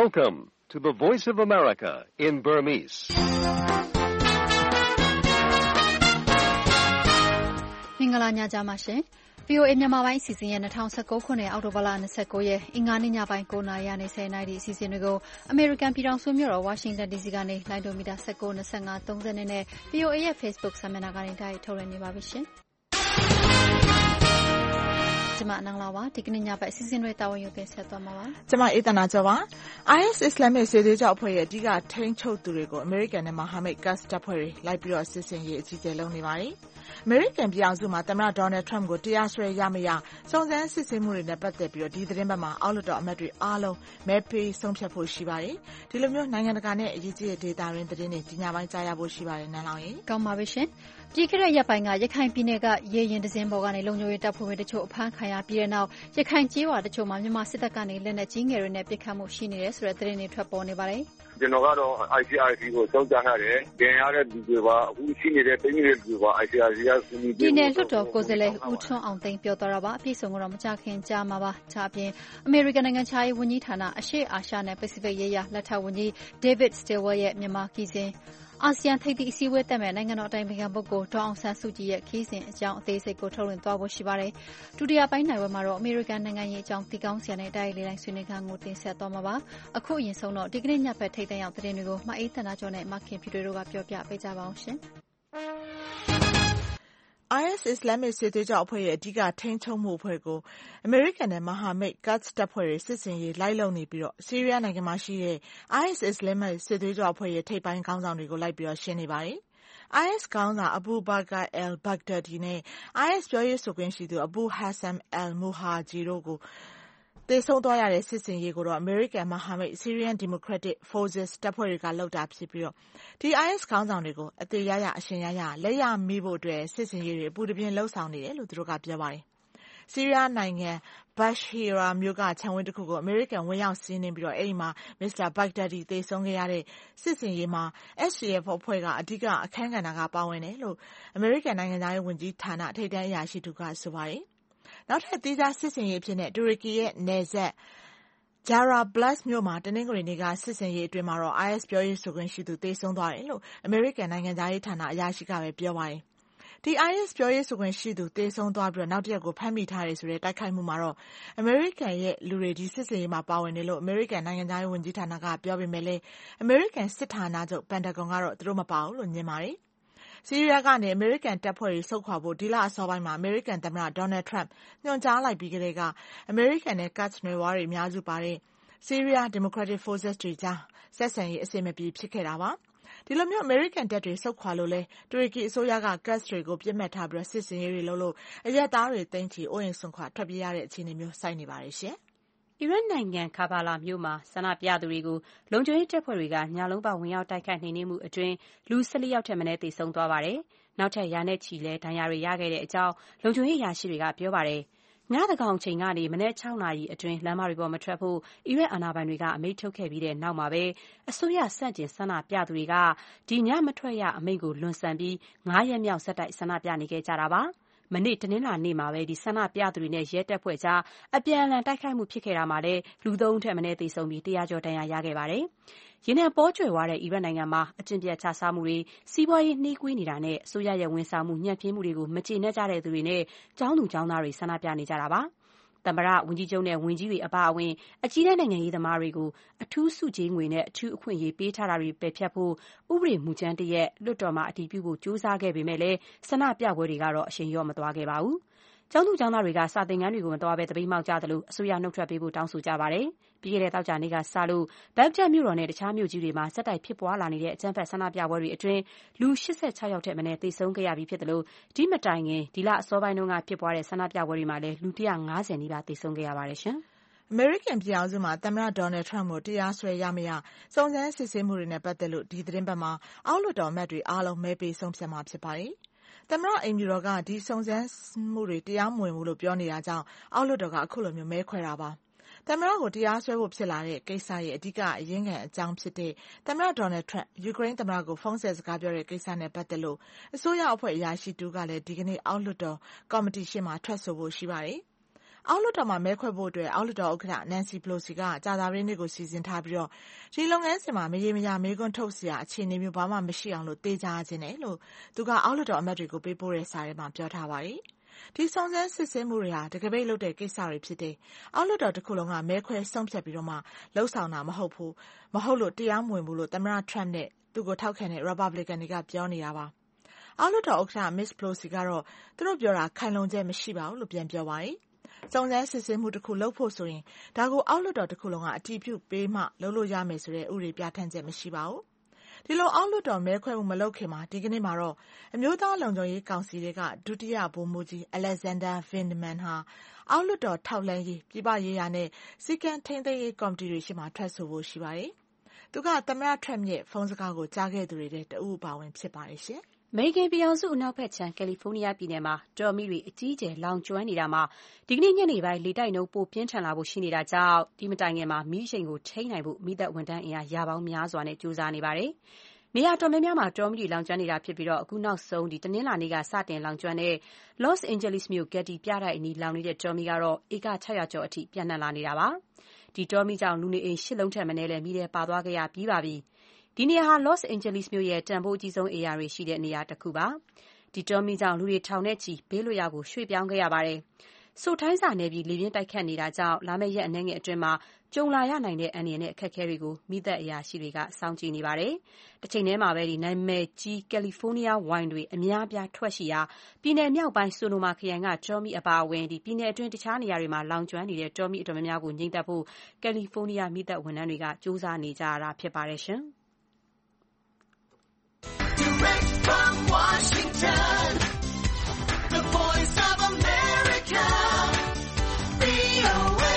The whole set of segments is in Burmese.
Welcome to the Voice of America in Burmese. မင်္ဂလာညချမ်းပါရှင်။ VOA မြန်မာပိုင်းအစီအစဉ်ရဲ့2019ခုနှစ်အောက်တိုဘာလ29ရက်အင်္ဂါနေ့ညပိုင်း9:00နာရီနဲ့10:00နာရီအစီအစဉ်တွေကိုအမေရိကန်ပြည်ထောင်စုမြို့တော်ဝါရှင်တန် DC ကနေလိုင်းဒိုမီတာ19, 25, 30နဲ့ VOA ရဲ့ Facebook စာမျက်နှာကနေတိုက်ထုတ်လွှင့်နေပါပြီရှင်။ကျမနန်းလာပါဒီကနေ့ညပိုင်းအစီအစဉ်တွေတာဝန်ယူတင်ဆက်သွားမှာပါ။ကျမအေးတနာကျော်ပါ။ IS အစ္စလာမစ်စစ်သွေးကြွအဖွဲ့ရဲ့အဓိကထိန်းချုပ်သူတွေကိုအမေရိကန်နဲ့မဟာမိတ်ကတ်တပ်ဖွဲ့တွေလိုက်ပြီးတော့စစ်ဆင်ရေးအကြီးအကျယ်လုပ်နေပါတယ်။အမေရိကန်ပြည်အောင်စုမှာသမ္မတဒေါ်နယ်ထရမ့်ကိုတရားစွဲရမရစုံစမ်းစစ်ဆေးမှုတွေနဲ့ပတ်သက်ပြီးတော့ဒီသတင်းပတ်မှာအောက်လွှတ်တော်အမတ်တွေအားလုံးမဲပေးဆုံးဖြတ်ဖို့ရှိပါတယ်။ဒီလိုမျိုးနိုင်ငံတကာနဲ့အရေးကြီးတဲ့ဒေသရင်းသတင်းတွေဒီညပိုင်းကြားရဖို့ရှိပါတယ်နန်းလောင်ရင်။ကောင်းပါပြီရှင်။ပြည်ခဲ့တဲ့ရက်ပိုင်းကရခိုင်ပြည်နယ်ကရေရင်တစင်းပေါ်ကနေလုံခြုံရေးတပ်ဖွဲ့ဝင်တချို့အဖမ်းခံရပြီးတဲ့နောက်ရခိုင်ကျေးရွာတချို့မှာမြန်မာစစ်တပ်ကနေလက်နက်ကြီးငယ်တွေနဲ့ပစ်ခတ်မှုရှိနေတယ်ဆိုတဲ့သတင်းတွေထွက်ပေါ်နေပါတယ်။ကျွန်တော်ကတော့ ICRC ကိုစောင့်ကြရတယ်။တင်ရတဲ့လူတွေပါအခုရှိနေတဲ့ပြည်နယ်လူတွေပါ ICRC ကစုနေပြည်နယ်လွှတ်တော်ကိုယ်စားလှယ်ဦးထွန်းအောင်သိန်းပြောသွားတာပါ။အပြည့်စုံကတော့မကြခင်ကြားမှာပါ။ဒါအပြင်အမေရိကန်နိုင်ငံခြားရေးဝန်ကြီးဌာနအရှေ့အာရှနဲ့ပစိဖိတ်ရေးရာလက်ထောက်ဝန်ကြီး David Stilwell ရဲ့မြန်မာခီးစဉ်အာဆီယံထိပ်သီးအစည်းအဝေးတက်မဲ့နိုင်ငံတော်အတိုင်ပင်ခံပုဂ္ဂိုလ်ဒေါ်အောင်ဆန်းစုကြည်ရဲ့ခီးစဉ်အကြောင်းအသေးစိတ်ကိုထုတ်လွှင့်သွားဖို့ရှိပါတယ်။ဒုတိယပိုင်းနိုင်ပွဲမှာတော့အမေရိကန်နိုင်ငံရေးအကြောင်းတီကောင်းစရာနဲ့တိုက်ရိုက်လေးတိုင်းဆွေးနွေးခန်းကိုတင်ဆက်သွားမှာပါ။အခုအရင်ဆုံးတော့ဒီကနေ့ညဘက်ထိပ်တန်းရောက်သတင်းတွေကိုမအေးတနာကျော်နဲ့မခင်ဖြူတို့ကပြောပြပေးကြပါအောင်ရှင်။ IS အစ္စလာမစ်စစ်သွေးကြွအဖွဲ့ရဲ့အဓိကထိန်းချုပ်မှုအဖွဲ့ကိုအမေရိကန်နဲ့မဟာမိတ်ကတ်တပ်ဖွဲ့တွေစစ်ဆင်ရေးလိုက်လုပ်နေပြီးတော့ဆီးရီးယားနိုင်ငံမှာရှိတဲ့ IS အစ္စလာမစ်စစ်သွေးကြွအဖွဲ့ရဲ့ထိပ်ပိုင်းခေါင်းဆောင်တွေကိုလိုက်ပြီးတော့ရှင်းနေပါတယ်။ IS ခေါင်းဆောင် Abu Bakr al-Baghdadi နဲ့ IS ပြောရေးဆိုခွင့်ရှိသူ Abu Hassan al-Muhajir တို့ကိုသေဆုံးသွားရတဲ့စစ်စင်ရေးကိုတော့အမေရိကန်မဟာမိတ် Syrian Democratic Forces တပ်ဖွဲ့တွေကလုပ်တာဖြစ်ပြီးတော့ဒီ IS ခေါင်းဆောင်တွေကိုအသေးရရအရှင်ရရလက်ရမိဖို့အတွက်စစ်စင်ရေးတွေအပူတပြင်းလှုပ်ဆောင်နေတယ်လို့သူတို့ကပြောပါတယ်။ဆီးရီးယားနိုင်ငံဘတ်ရှီရာမြို့ကခြံဝင်းတစ်ခုကိုအမေရိကန်ဝင်ရောက်စီးနင်းပြီးတော့အဲဒီမှာမစ္စတာဘဂ်ဒါဒီသေဆုံးခဲ့ရတဲ့စစ်စင်ရေးမှာ SDF အဖွဲ့ကအဓိကအခန်းကဏ္ဍကပါဝင်တယ်လို့အမေရိကန်နိုင်ငံသားရေးဝန်ကြီးဌာနထိပ်တန်းအရာရှိသူကဆိုပါတယ်။နောက်ထပ်သီးခြားစစ်စင်ရေးအဖြစ်နဲ့တူရကီရဲ့နယ်စပ်ဂျာရာဘလတ်မြို့မှာတနင်္ဂနွေနေ့ကစစ်စင်ရေးအတွင်းမှာတော့ IS ပြောရေးဆိုခွင့်ရှိသူသေဆုံးသွားတယ်လို့အမေရိကန်နိုင်ငံသားရေးဌာနအရာရှိကပဲပြောပါတယ်။ဒီ IS ပြောရေးဆိုခွင့်ရှိသူသေဆုံးသွားပြီးတော့နောက်တစ်ယောက်ကိုဖမ်းမိထားတယ်ဆိုတဲ့တိုက်ခိုက်မှုမှာတော့အမေရိကန်ရဲ့လူတွေဒီစစ်စင်ရေးမှာပါဝင်တယ်လို့အမေရိကန်နိုင်ငံသားရေးဝန်ကြီးဌာနကပြောပေမဲ့လည်းအမေရိကန်စစ်ဌာနချုပ်ပန်တဂွန်ကတော့သူတို့မပါဘူးလို့ညင်ပါတယ်။ဆီးရီးယားကနေအမေရိကန်တပ်ဖွဲ့တွေဆုတ်ခွာဖို့ဒီလအစောပိုင်းမှာအမေရိကန်သမ္မတဒေါ်နယ်ထရမ့်ညွှန်ကြားလိုက်ပြီးကတည်းကအမေရိကန်နဲ့ကတ်နွယ်ဝါတွေအများစုပါတဲ့ Syrian Democratic Forces တွေကြားဆက်ဆံရေးအဆင်မပြေဖြစ်ခဲ့တာပါ။ဒီလိုမျိုးအမေရိကန်တပ်တွေဆုတ်ခွာလို့လဲတူရကီအစိုးရကကတ်တွေကိုပြစ်မှတ်ထားပြီးစစ်စင်ရေးတွေလုပ်လို့အရက်သားတွေသိမ်းချီအိုးအိမ်ဆွန့်ခွာထွက်ပြေးရတဲ့အခြေအနေမျိုးစိုက်နေပါတယ်ရှင်။အီရတ်နိုင်ငံကာဘာလာမြို့မှာဆန္ဒပြသူတွေကိုလုံခြုံရေးတပ်ဖွဲ့တွေကညလုံးပေါက်ဝင်ရောက်တိုက်ခိုက်နှိမ်နင်းမှုအတွင်းလူ14ယောက်ထက်မနည်းသေဆုံးသွားပါတယ်။နောက်ထပ်ရာနဲ့ချီလဲဒဏ်ရာတွေရခဲ့တဲ့အကြောင်းလုံခြုံရေးအရာရှိတွေကပြောပါတယ်။ညသန်းခေါင်ချိန်ကနေမနက်6နာရီအတွင်းလမ်းမတွေပေါ်မထွက်ဖို့အီရတ်အာဏာပိုင်တွေကအမိန့်ထုတ်ခဲ့ပြီးတဲ့နောက်မှာပဲအစိုးရဆန့်ကျင်ဆန္ဒပြသူတွေကဒီညမထွက်ရအမိန့်ကိုလွန်ဆန်ပြီး9ရက်မြောက်ဆက်တိုက်ဆန္ဒပြနေခဲ့ကြတာပါ။မနေ့တနင်္လာနေ့မှာပဲဒီဆန္ဒပြသူတွေနဲ့ရဲတပ်ဖွဲ့ကြားအပြန်အလှန်တိုက်ခိုက်မှုဖြစ်ခဲ့တာမှာလည်းလူ3ဦးထက်မနည်းသေဆုံးပြီး100ကျော်ဒဏ်ရာရခဲ့ပါတယ်။ရေနံပေါကြွယ်ဝတဲ့အီရတ်နိုင်ငံမှာအကျင့်ပျက်ခြစားမှုတွေစီးပွားရေးနှေးကွေးနေတာနဲ့အစိုးရရဲ့ဝန်ဆောင်မှုညံ့ဖျင်းမှုတွေကိုမကျေနပ်ကြတဲ့သူတွေနဲ့ကျောင်းသူကျောင်းသားတွေဆန္ဒပြနေကြတာပါ။သမ္မတဝန်ကြီးချုပ်နဲ့ဝန်ကြီးတွေအပါအဝင်အကြီးတန်းနိုင်ငံရေးသမားတွေကိုအထူးစုကြေးငွေနဲ့အထူးအခွင့်အရေးပေးထားတာတွေပယ်ဖျက်ဖို့ဥပဒေမူကြမ်းတရပ်လွှတ်တော်မှာအတည်ပြုဖို့ကြိုးစားခဲ့ပေမဲ့လည်းဆန္ဒပြပွဲတွေကတော့အရှိန်လျော့မသွားခဲ့ပါဘူး။ကျောင်းသူကျောင်းသားတွေကစာသင်ခန်းတွေကိုမသွားဘဲသပိတ်မှောက်ကြသလိုအစိုးရနှုတ်ထွက်ပေးဖို့တောင်းဆိုကြပါတယ်။ပြီးခဲ့တဲ့သောကြာနေ့ကစလို့ဘဂ္ဂဒက်မြို့တော်နဲ့တခြားမြို့ကြီးတွေမှာဆက်တိုက်ဖြစ်ပွားလာနေတဲ့အကြမ်းဖက်ဆန္ဒပြပွဲတွေအတွင်းလူ86ယောက်ထက်မနည်းသေဆုံးခဲ့ရပြီးဖြစ်သလိုဒီမတိုင်ခင်ဒီလအစောပိုင်းတုန်းကဖြစ်ပွားတဲ့ဆန္ဒပြပွဲတွေမှာလည်းလူ150နီးပါးသေဆုံးခဲ့ရပါတယ်ရှင်။အမေရိကန်ပြည်အောင်စုမှာသမ္မတဒေါ်နယ်ထရမ့်ကိုတရားစွဲရမရစုံစမ်းစစ်ဆေးမှုတွေနဲ့ပတ်သက်လို့ဒီသတင်းပတ်မှာအောက်လွှတ်တော်အမတ်တွေအားလုံးမဲပေးဆုံးဖြတ်မှာဖြစ်ပါတယ်။သမ္မတအိမ်ဖြူတော်ကဒီစုံစမ်းမှုတွေတရားမဝင်ဘူးလို့ပြောနေတာကြောင့်အောက်လွှတ်တော်ကအခုလိုမျိုးမဲခွဲတာပါ။သမ္မတကိုတရားစွဲဖို့ဖြစ်လာတဲ့ကိစ္စရဲ့အဓိကအရင်းခံအကြောင်းဖြစ်တဲ့သမ္မတဒေါ်နယ်ထရမ့်ယူကရိန်းသမ္မတကိုဖုန်းဆက်စကားပြောတဲ့ကိစ္စနဲ့ပတ်သက်လို့အစိုးရအဖွဲ့အရာရှိတူကလည်းဒီကနေ့အောက်လွှတ်တော်ကော်မတီရှေ့မှာထွက်ဆိုဖို့ရှိပါတယ်။အောက်လွှတ်တော်မှာမဲခွဲဖို့အတွက်အောက်လွှတ်တော်ဥက္ကဋ္ဌ Nancy Pelosi ကကြာသပတေးနေ့ကိုစီစဉ်ထားပြီးဒီလုပ်ငန်းစဉ်မှာမရေမရာမေးခွန်းထုတ်စရာအခြေအနေမျိုးဘာမှမရှိအောင်လို့သေချာခြင်းတယ်လို့သူကအောက်လွှတ်တော်အမတ်တွေကိုပေးပို့တဲ့စာထဲမှာပြောထားပါတယ်။ဒီစုံစမ်းစစ်ဆေးမှုတွေဟာတကပိတ်လုပ်တဲ့ကိစ္စတွေဖြစ်တယ်။အောက်လွှတ်တော်တစ်ခုလုံးကမဲခွဲဆုံးဖြတ်ပြီးမှလှုပ်ဆောင်တာမဟုတ်လို့တရားမဝင်ဘူးလို့သမ္မတ Trump နဲ့သူ့ကိုထောက်ခံတဲ့ Republican တွေကပြောနေတာပါ။အောက်လွှတ်တော်ဥက္ကဋ္ဌ Ms. Pelosi ကတော့သူတို့ပြောတာခိုင်လုံချက်မရှိပါဘူးလို့ပြန်ပြောပါတယ်။စုံစမ်းစစ်ဆေးမှုတစ်ခုလုပ်ဖို့ဆိုရင်ဒါကိုအောက်လွှတ်တော်တစ်ခုလုံးကအတည်ပြုပေးမှလုပ်လို့ရမယ်ဆိုတဲ့ဥပဒေပြဋ္ဌာန်းချက်မရှိပါဘူး။ဒီလိုအောက်လွှတ်တော်မဲခွဲမှုမလုပ်ခင်မှာဒီကနေ့မှာတော့အမျိုးသားလုံခြုံရေးကောင်စီတွေကဒုတိယဗိုလ်မှူးကြီး Alexander Vindman ဟာအောက်လွှတ်တော်ထောက်လှမ်းရေးပြည်ပရေးရာနဲ့စီကံထိန်းသိမ်းရေးကော်မတီတွေရှိမှထွက်ဆိုဖို့ရှိပါတယ်။သူကသမ္မတ Trump ရဲ့ဖုန်းစကားကိုကြားခဲ့သူတွေတဦးပါဝင်ဖြစ်ပါတယ်ရှင်။အမေရိကန်ပြည်ထောင်စုအနောက်ဘက်ခြမ်းကယ်လီဖိုးနီးယားပြည်နယ်မှာတောမီးတွေအကြီးအကျယ်လောင်ကျွမ်းနေတာမှာဒီကနေ့ညနေပိုင်းလေတိုက်နှုန်းပိုပြင်းထန်လာဖို့ရှိနေတာကြောင့်ဒီမတိုင်ခင်မှာမီးရှိန်ကိုထိန်းနိုင်ဖို့မီးသတ်ဝန်ထမ်းအင်အားရာပေါင်းများစွာနဲ့ကြိုးစားနေပါတယ်။နေရာတော်များများမှာတောမီးတွေလောင်ကျွမ်းနေတာဖြစ်ပြီးအခုနောက်ဆုံးတနင်္လာနေ့ကစတင်လောင်ကျွမ်းတဲ့ Los Angeles မြို့ Getty ပြတိုက်အနီးလောင်နေတဲ့တောမီးကတော့ဧက600ကျော်အထိပြန့်နှံ့လာနေတာပါ။ဒီတောမီးကြောင့်လူနေအိမ်8လုံးထက်မနည်းလည်းမီးထဲပါသွားခဲ့ရပြီးပါပြီ။ဒီနေရာဟာ Los Angeles မြို့ရဲ့တန်ဖိုးအကြီးဆုံးဧရိယာတွေရှိတဲ့နေရာတစ်ခုပါ။ဒီတောမီးကြောင့်လူတွေထောင်နဲ့ချီဘေးလွတ်ရာကိုရွှေ့ပြောင်းခဲ့ရပါတယ်။စိုထိုင်းစာနယ်ပြီးလေပြင်းတိုက်ခတ်နေတာကြောင့်လာမယ့်ရက်အနည်းငယ်အတွင်းမှာကြုံလာရနိုင်တဲ့အန္တရာယ်နဲ့အခက်အခဲတွေကိုမီးသတ်အရာရှိတွေကစောင့်ကြည့်နေပါတယ်။တစ်ချိန်တည်းမှာပဲနာမည်ကြီးကယ်လီဖိုးနီးယားဝိုင်တွေအများအပြားထွက်ရှိရာပြည်နယ်မြောက်ပိုင်းဆိုနိုမာခရိုင်ကတောမီးအပါအဝင်ပြည်နယ်အတွင်းတခြားနေရာတွေမှာလောင်ကျွမ်းနေတဲ့တောမီးအတော်များများကိုငြိမ်းသတ်ဖို့ကယ်လီဖိုးနီးယားမီးသတ်ဝန်ထမ်းတွေကကြိုးစားနေကြရတာဖြစ်ပါတယ်ရှင်။ Direct from Washington, the voice of America, VOA.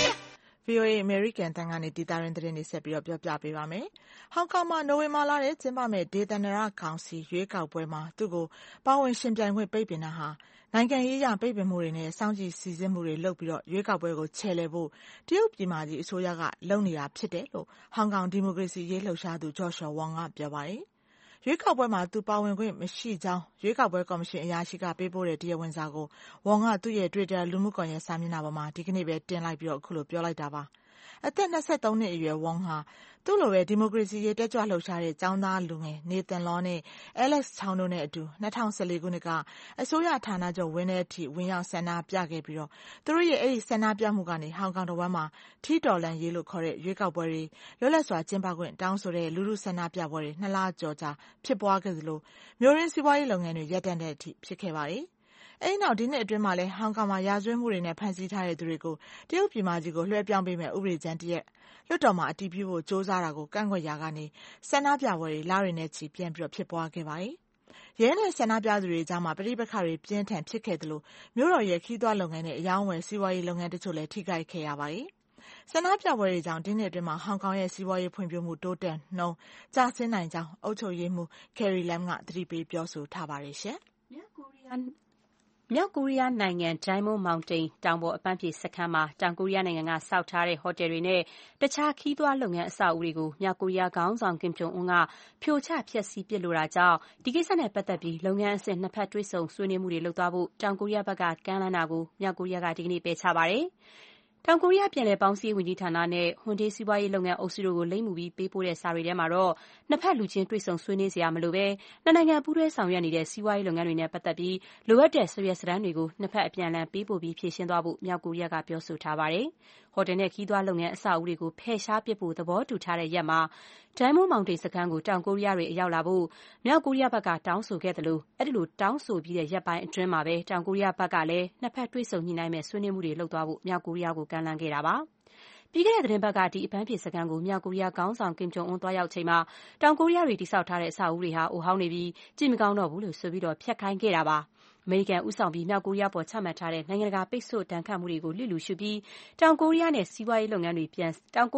VOA American တန်ကနေဒေတာရင်းသတင်းတွေဆက်ပြီးပြောပြပေးပါမယ်။ဟောင်ကောင်မှာနိုဝင်ဘာလထဲကျင်းပမယ့်ဒေသန္တရကောင်စီရွေးကောက်ပွဲမှာသူ့ကိုပါဝင်ရှင်ပြိုင်ခွင့်ပိတ်ပင်တာဟာနိုင်ငံရေးအရပိတ်ပင်မှုတွေနဲ့စောင့်ကြည့်စီစစ်မှုတွေလုပ်ပြီးရွေးကောက်ပွဲကိုချဲ့လှယ်ဖို့တရုတ်ပြည်မကြီးအစိုးရကလုပ်နေတာဖြစ်တယ်လို့ဟောင်ကောင်ဒီမိုကရေစီရေးလှုပ်ရှားသူ Joshua Wong ကပြောပါတယ်။ရွေးကောက်ပွဲမှာသူပါဝင်ခွင့်မရှိကြောင်းရွေးကောက်ပွဲကော်မရှင်အရာရှိကပေးပို့တဲ့တရားဝင်စာကိုဝေါင်ကသူ့ရဲ့ Twitter လူမှုကွန်ရက်စာမျက်နှာပေါ်မှာဒီကနေ့ပဲတင်လိုက်ပြီးအခုလိုပြောလိုက်တာပါ။အသက်23နှစ်အရွယ်ဝေါင်ဟာသူ့လိုပဲဒီမိုကရေစီရေးတက်ကြွလှုပ်ရှားတဲ့ကျောင်းသားလူငယ် Nathan Law နဲ့ Alex Chow တို့နဲ့အတူ2014ခုနှစ်ကအစိုးရဌာနချုပ်ဝင်းထဲအထိဝင်ရောက်ဆန္ဒပြခဲ့ပြီးသူတို့ရဲ့အဲဒီဆန္ဒပြမှုကနေဟောင်ကောင်တဝန်းမှာထီတော်လန်ရေးလို့ခေါ်တဲ့ရွေးကောက်ပွဲတွေလွတ်လပ်စွာကျင်းပခွင့်တောင်းဆိုတဲ့လူထုဆန္ဒပြပွဲတွေ2လကျော်ကြာဖြစ်ပွားခဲ့သလိုမျိုးရင်းစီးပွားရေးလုပ်ငန်းတွေရပ်တန့်တဲ့အထိဖြစ်ခဲ့ပါတယ်။အဲဒီနောက်ဒီနှစ်အတွင်းမှာလည်းဟောင်ကောင်မှာရာဇဝတ်မှုတွေနဲ့ဖမ်းဆီးထားတဲ့သူတွေကိုတရုတ်ပြည်မကြီးကိုလွှဲပြောင်းပေးမဲ့ဥပဒေကြမ်းတရက်လွှတ်တော်မှာအတည်ပြုဖို့စ조사တာကိုကန့်ကွက်ရာကနေဆန္ဒပြပွဲတွေလတွေနဲ့ချီပြန်ပြီးဖြစ်ပွားခဲ့ပါတယ်။ရဲနဲ့ဆန္ဒပြသူတွေကြားမှာပဋိပက္ခတွေပြင်းထန်ဖြစ်ခဲ့သလိုမြို့တော်ရဲ့ခီးသွွားလုပ်ငန်းနဲ့အယောင်းဝယ်စီးပွားရေးလုပ်ငန်းတချို့လည်းထိခိုက်ခဲ့ရပါတယ်။ဆန္ဒပြပွဲတွေကြောင့်ဒီနှစ်အတွင်းမှာဟောင်ကောင်ရဲ့စီးပွားရေးဖွံ့ဖြိုးမှုတိုးတက်နှုန်းကျဆင်းနိုင်ကြောင်းအုပ်ချုပ်ရေးမှူး Carrie Lam ကသတိပေးပြောဆိုထားပါတယ်ရှင်။မြောက်ကိုရီးယားနိုင်ငံ Diamond Mountain တောင်ပေါ်အပန်းဖြေစခန်းမှာတောင်ကိုရီးယားနိုင်ငံကဆောက်ထားတဲ့ဟိုတယ်တွေနဲ့တခြားခီးသွွားလုပ်ငန်းအဆောက်အဦတွေကိုမြောက်ကိုရီးယားခေါင်းဆောင် Kim Jong Un ကဖြိုချဖျက်ဆီးပစ်လိုတာကြောင့်ဒီကိစ္စနဲ့ပတ်သက်ပြီးလုပ်ငန်းအဆင့်နှစ်ဖက်တွေ့ဆုံဆွေးနွေးမှုတွေလုပ်သွားဖို့တောင်ကိုရီးယားဘက်ကကမ်းလှမ်းတာကိုမြောက်ကိုရီးယားကဒီကနေ့ပယ်ချပါတယ်။တောင်ကိုရီးယားပြည်လည်ပေါင်းစည်းဝန်ကြီးဌာနနဲ့ဟွန်ဒေးစီးပွားရေးလုပ်ငန်းအုပ်စုတို့ကိုလိမ့်မှုပြီးပေးပို့တဲ့စာတွေထဲမှာတော့နှစ်ဖက်လူချင်းတွေ့ဆုံဆွေးနွေးစရာမလိုဘဲနှစ်နိုင်ငံပူးတွဲဆောင်ရွက်နေတဲ့စီးပွားရေးလုပ်ငန်းတွေနဲ့ပတ်သက်ပြီးလိုအပ်တဲ့စာရွက်စာတမ်းတွေကိုနှစ်ဖက်အပြန်အလှန်ပေးပို့ပြီးဖြေရှင်းသွားဖို့မြောက်ကိုရီးယားကပြောဆိုထားပါတယ်။ဟိုတယ်နဲ့ခီးသွွားလုပ်ငန်းအဆောက်အဦတွေကိုဖယ်ရှားပစ်ဖို့သဘောတူထားတဲ့ရက်မှာDiamond Mountain စခန်းကိုတောင်ကိုရီးယားတွေအရောက်လာဖို့မြောက်ကိုရီးယားဘက်ကတောင်းဆိုခဲ့သလိုအဲ့ဒီလိုတောင်းဆိုပြီးတဲ့ရက်ပိုင်းအတွင်းမှာပဲတောင်ကိုရီးယားဘက်ကလည်းနှစ်ဖက်တွေ့ဆုံညှိနှိုင်းမဲ့ဆွေးနွေးမှုတွေလုပ်သွားဖို့မြောက်ကိုရီးယားကိုကမ်းလှမ်းခဲ့တာပါ။ပြီးခဲ့တဲ့သတင်းပတ်ကဒီအပန်းဖြေစခန်းကိုမြောက်ကိုရီးယားခေါင်းဆောင် Kim Jong Un သွားရောက်ချိန်မှာတောင်ကိုရီးယားတွေတိစောက်ထားတဲ့အဆောက်အဦတွေဟာအိုဟောင်းနေပြီးကြည့်မကောင်းတော့ဘူးလို့ဆိုပြီးဖျက်ခိုင်းခဲ့တာပါ။အမေရိကန်ဦးဆောင်ပြီးမြောက်ကိုရီးယားပေါ်ချမှတ်ထားတဲ့နိုင်ငံတကာပိတ်ဆို့ဒဏ်ခတ်မှုတွေကိုလျစ်လျူရှုပြီးတောင်ကိုရီးယားအနေနဲ့စီးပွားရေးလုပ်ငန်းတွေကို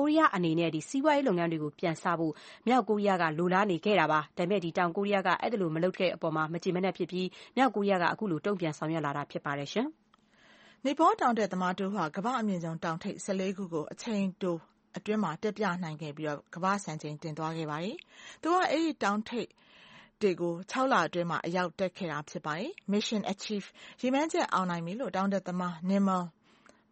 ပြန်စဖို့မြောက်ကိုရီးယားကလိုလားနေခဲ့တာပါ။ဒါပေမဲ့တောင်ကိုရီးယားကအဲ့ဒါလိုမလုပ်တဲ့အပေါ်မှာမကျေမနပ်ဖြစ်ပြီးမြောက်ကိုရီးယားကအခုလိုတုံ့ပြန်ဆောင်ရွက်လာတာဖြစ်ပါတယ်ရှင်။နေပေါ်တောင်တက်သမားတို့ဟာကမ္ဘာအမြင့်ဆုံးတောင်ထိပ်14ခုကိုအချိန်တိုအတွင်းမှာတက်ပြနိုင်ခဲ့ပြီးကမ္ဘာစံချိန်တင်သွားခဲ့ပါတယ်။သူကအဲ့ဒီတောင်ထိပ်တွေကို6လအတွင်းမှာအရောက်တက်ခဲ့တာဖြစ်ပါတယ်။ Mission Achieve ရည်မှန်းချက်အောင်နိုင်ပြီလို့တောင်တက်သမား Nimel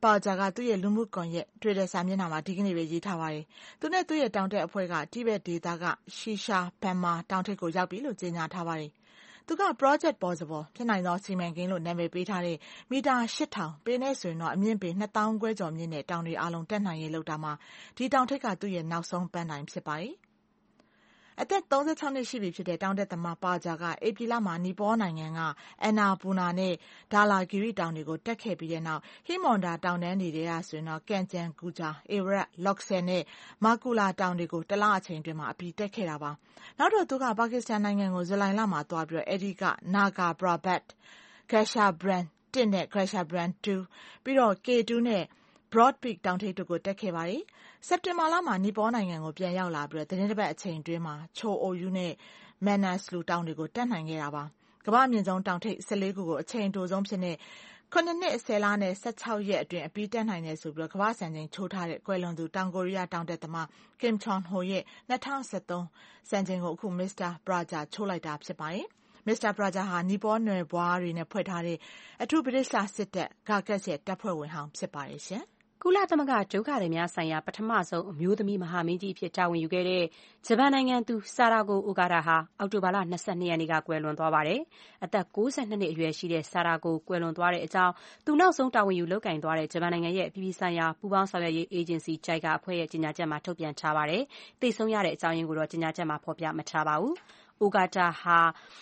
ပါဂျာကသူ့ရဲ့လူမှုကွန်ရက်တွေ့တဲ့စာမျက်နှာမှာဒီကနေ့ပဲရေးထားပါတယ်။သူနဲ့သူ့ရဲ့တောင်တက်အဖွဲ့ကတိဘက်ဒေသကရှီရှာဘန်မာတောင်ထိပ်ကိုရောက်ပြီလို့ကြေညာထားပါတယ်။သူက Project Possible ဖြစ်နိုင်သောစီမံကိန်းလို့နာမည်ပေးထားတဲ့မီတာ 8000 ပေနဲ့ဆိုရင်တော့အမြင့်ပေ 2000 ခွဲကျော်မြင့်တဲ့တောင်တွေအားလုံးတက်နိုင်ရေးလုပ်တာမှာဒီတောင်ထိပ်ကသူ့ရဲ့နောက်ဆုံးပန်းတိုင်ဖြစ်ပါတယ်။အသက်36နှစ်ရှိပြီဖြစ်တဲ့တောင်တက်သမားပါဂျာကဧပြီလမှာနီပေါနိုင်ငံကအန်နာပူနာနဲ့ဒါလာဂီရီတောင်တွေကိုတက်ခဲ့ပြီးတဲ့နောက်ဟီမွန်ဒါတောင်တန်းတွေကဆိုရင်တော့ကန်ဂျန်ကူဂျာအေရက်လော့ဆယ်နဲ့မာကူလာတောင်တွေကိုတလအချိန်တွင်းမှာအပြီးတက်ခဲ့တာပါနောက်တော့သူကပါကစ္စတန်နိုင်ငံကိုဇူလိုင်လမှာသွားပြီးတော့အဲဒီကနာဂါဘရာဘတ်ဂက်ရှာဘရန်1နဲ့ဂက်ရှာဘရန်2ပြီးတော့ K2 နဲ့Broad Peak တောင်ထိပ်တို့ကိုတက်ခဲ့ပါတယ်။စက်တင်ဘာလမှာနီပေါနိုင်ငံကိုပြန်ရောက်လာပြီးတော့သတင်းတစ်ပတ်အချိန်တွင်းမှာချိုအိုယူနဲ့မန်နက်စလူတောင်တွေကိုတက်နိုင်ခဲ့တာပါ။ကမ္ဘာအမြင့်ဆုံးတောင်ထိပ်14ခုကိုအချိန်တိုဆုံးဖြစ်တဲ့9နှစ်10လနဲ့16ရက်အတွင်းအပြီးတက်နိုင်တယ်ဆိုပြီးတော့ကမ္ဘာစံချိန်ချိုးထားတဲ့ကွယ်လွန်သူတောင်ကိုရီးယားတောင်တက်သမား Kim Chon Ho ရဲ့2013စံချိန်ကိုအခု Mr. Praja ချိုးလိုက်တာဖြစ်ပါတယ်။ Mr. Praja ဟာနီပေါနယ်ဘွားတွေနဲ့ဖွဲ့ထားတဲ့အထူးဗြိတိသျှစစ်တပ်ဂါကတ်ရဲ့တပ်ဖွဲ့ဝင်ဟောင်းဖြစ်ပါတယ်ရှင်။ကုလသမဂ္ဂဒုက္ခသည်များဆိုင်ရာပထမဆုံးအမျိုးသမီးမဟာမင်းကြီးအဖြစ်တာဝန်ယူခဲ့တဲ့ဂျပန်နိုင်ငံသူဆာရာကိုအိုဂါဒါဟာအောက်တိုဘာလ22ရက်နေ့ကကွယ်လွန်သွားပါတယ်။အသက်62နှစ်အရွယ်ရှိတဲ့ဆာရာကိုကွယ်လွန်သွားတဲ့အကြောင်းသူနောက်ဆုံးတာဝန်ယူလုပ်ကင်သွားတဲ့ဂျပန်နိုင်ငံရဲ့အပြည်ပြည်ဆိုင်ရာပူးပေါင်းဆောင်ရွက်ရေးအေဂျင်စီ JICA အဖွဲ့ရဲ့ကြေညာချက်မှာထုတ်ပြန်ထားပါတယ်။သိဆုံးရတဲ့အကြောင်းရင်းကိုတော့ကြေညာချက်မှာဖော်ပြမထားပါဘူး။အိုဂါဒါဟာ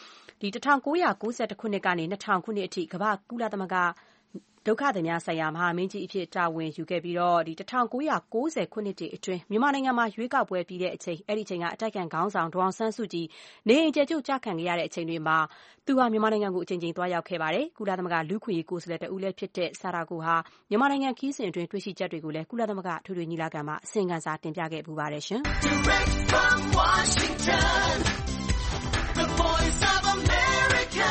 1992ခုနှစ်ကနေ2000ခုနှစ်အထိကမ္ဘာကုလသမဂ္ဂဒုက္ခသည်များဆိုင်ရာမဟာမင်းကြီးအဖြစ်တာဝန်ယူခဲ့ပြီးတော့1990ခုနှစ်အတွင်းမြန်မာနိုင်ငံမှာရွေးကောက်ပွဲပြီးတဲ့အချိန်အဲ့ဒီအချိန်ကအတိုက်အခံခေါင်းဆောင်ဒေါအောင်ဆန်းစုကြည်နေအိမ်ကျယ်ကျုပ်ကြခံခဲ့ရတဲ့အချိန်တွေမှာသူဟာမြန်မာနိုင်ငံကိုအချိန်ချင်းသွားရောက်ခဲ့ပါတယ်ကုလသမဂ္ဂလူ့ခွင့်ရေးကိုယ်စားလှယ်တဦးလည်းဖြစ်တဲ့ဆာရာကိုဟာမြန်မာနိုင်ငံခီးစဉ်အတွင်းတွေ့ရှိချက်တွေကိုလည်းကုလသမဂ္ဂထွေထွေညီလာခံမှာအစီရင်ခံစာတင်ပြခဲ့ပူပါတယ်ရှင် Direct from Washington, the voice of America,